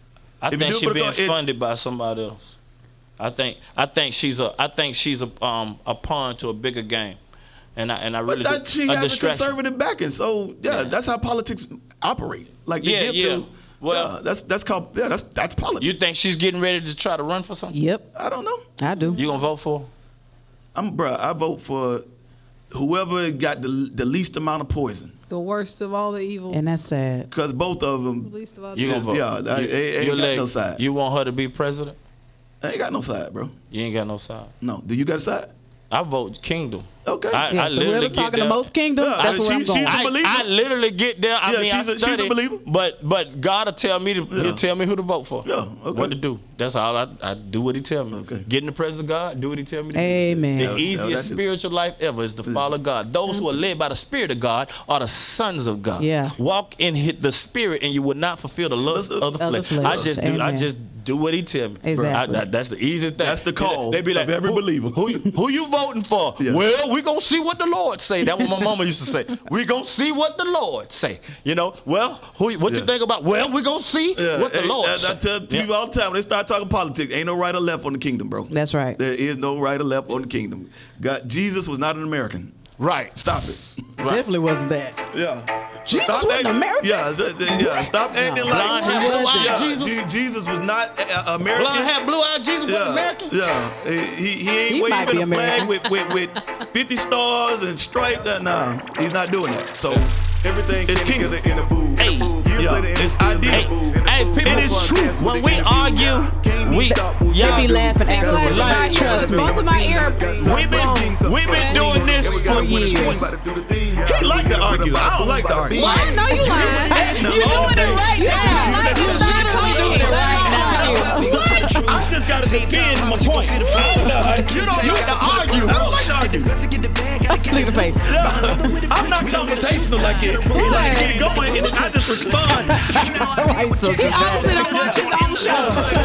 S4: I
S2: If you
S4: think
S2: do it
S4: she's
S2: for the
S4: being
S2: co- it-
S4: funded by somebody else. I think I think she's a I think she's a um a pawn to a bigger game, and I and I really
S2: But that,
S4: do,
S2: she
S4: a
S2: has a
S4: distraction.
S2: conservative backing, so yeah,
S4: Yeah.
S2: that's how politics operate. Like they
S4: Yeah,
S2: give
S4: yeah.
S2: to.
S4: Well-
S2: yeah, that's that's called yeah, that's that's politics.
S4: You think she's getting ready to try to run for something?
S1: Yep,
S2: I don't know.
S1: I do.
S4: You gonna vote for her?
S2: I'm bruh. I vote for whoever got the the least amount of poison,
S3: The worst of all the evils.
S1: And that's sad.
S2: because both of them.
S3: least of all
S4: You
S3: the
S4: gonna vote?
S2: Yeah, I-
S4: you,
S2: I- I ain't
S4: you
S2: got no side.
S4: You want her to be president?
S2: I ain't got no side, bro.
S4: You ain't got no side.
S2: No. Do you got a side?
S4: I vote Kingdom.
S2: Okay.
S4: I,
S1: Yeah,
S4: I
S1: so
S4: literally
S1: whoever's
S4: get
S1: talking
S4: there.
S1: the most kingdom,
S2: Yeah,
S1: that's
S2: I-
S1: where I'm
S2: she-
S1: going.
S2: she's a
S5: I,
S2: believer.
S5: I literally get there. I
S2: Yeah,
S5: mean,
S2: she's
S5: I
S2: a- she's a
S5: study,
S2: believer.
S5: but but God will tell me to
S2: Yeah.
S5: he'll tell me who to vote for.
S2: Yeah, okay.
S5: What to do. That's all I, I do. What he tell me.
S2: Okay.
S5: Get in the presence of God. Do what he tell me to
S1: Amen.
S5: do.
S2: Yeah,
S5: The
S2: yeah,
S5: easiest
S2: that's it.
S5: spiritual life ever is to follow God. Those who are led by the Spirit of God are the sons of God.
S1: Yeah.
S5: Walk in hi- the Spirit, and you will not fulfill the lust of the
S1: Of the
S5: flesh.
S1: flesh.
S5: I just do. I
S1: Amen.
S5: just do what he tell me.
S1: Exactly.
S5: I- that- that's the easiest thing.
S2: That's the call
S5: They be like,
S2: of every
S5: who,
S2: believer.
S5: Who, you- who you voting for?
S2: Yeah.
S5: Well, we gonna see what the Lord say. That's what my mama used to say. We gonna see what the Lord say. You know. Well, who? What you
S2: Yeah.
S5: think about? Well, we gonna see
S2: Yeah,
S5: what the
S2: hey,
S5: Lord
S2: I,
S5: say.
S2: I tell to
S5: Yeah.
S2: you all the time when they start talking politics, ain't no right or left on the kingdom, bro.
S1: That's right.
S2: There is no right or left on the kingdom. God, Jesus was not an American.
S5: Right.
S2: Stop it.
S1: Definitely wasn't that.
S2: Yeah.
S1: Jesus
S2: Stop
S1: wasn't
S2: acting-
S1: American?
S2: Yeah, so- yeah. Stop acting like
S5: Blonde hair,
S1: He
S5: blue
S1: wasn't.
S5: eyed
S2: yeah,
S5: Jesus.
S2: Je- Jesus was not uh, American.
S5: Blonde hair, blue eyed Jesus was
S2: Yeah,
S5: American.
S2: yeah. He, he ain't
S1: He might be
S2: waving a flag
S1: American.
S2: with, with, with fifty stars and stripes. Uh, nah, he's not doing that. So everything is kingdom.
S7: in the booth.
S5: Hey.
S2: Yeah, it's ideas.
S5: Hey, people.
S2: It is truth.
S5: When we argue, we
S1: They
S5: y'all
S1: be laughing
S3: Glad
S1: afterwards.
S3: you
S5: Like,
S3: got
S1: Trust me.
S3: both of my ear.
S5: We've been we've been doing this
S1: For years.
S2: He like to argue. I don't like to argue.
S3: Well, I know you lying.
S2: Hey,
S3: You doing it right now.
S5: defend my point. You don't like to argue.
S8: I don't like to argue.
S1: Look at the face.
S8: I'm not confrontational like it. He like get it going and then I just respond.
S1: Right, so
S3: He honestly don't watch his own show.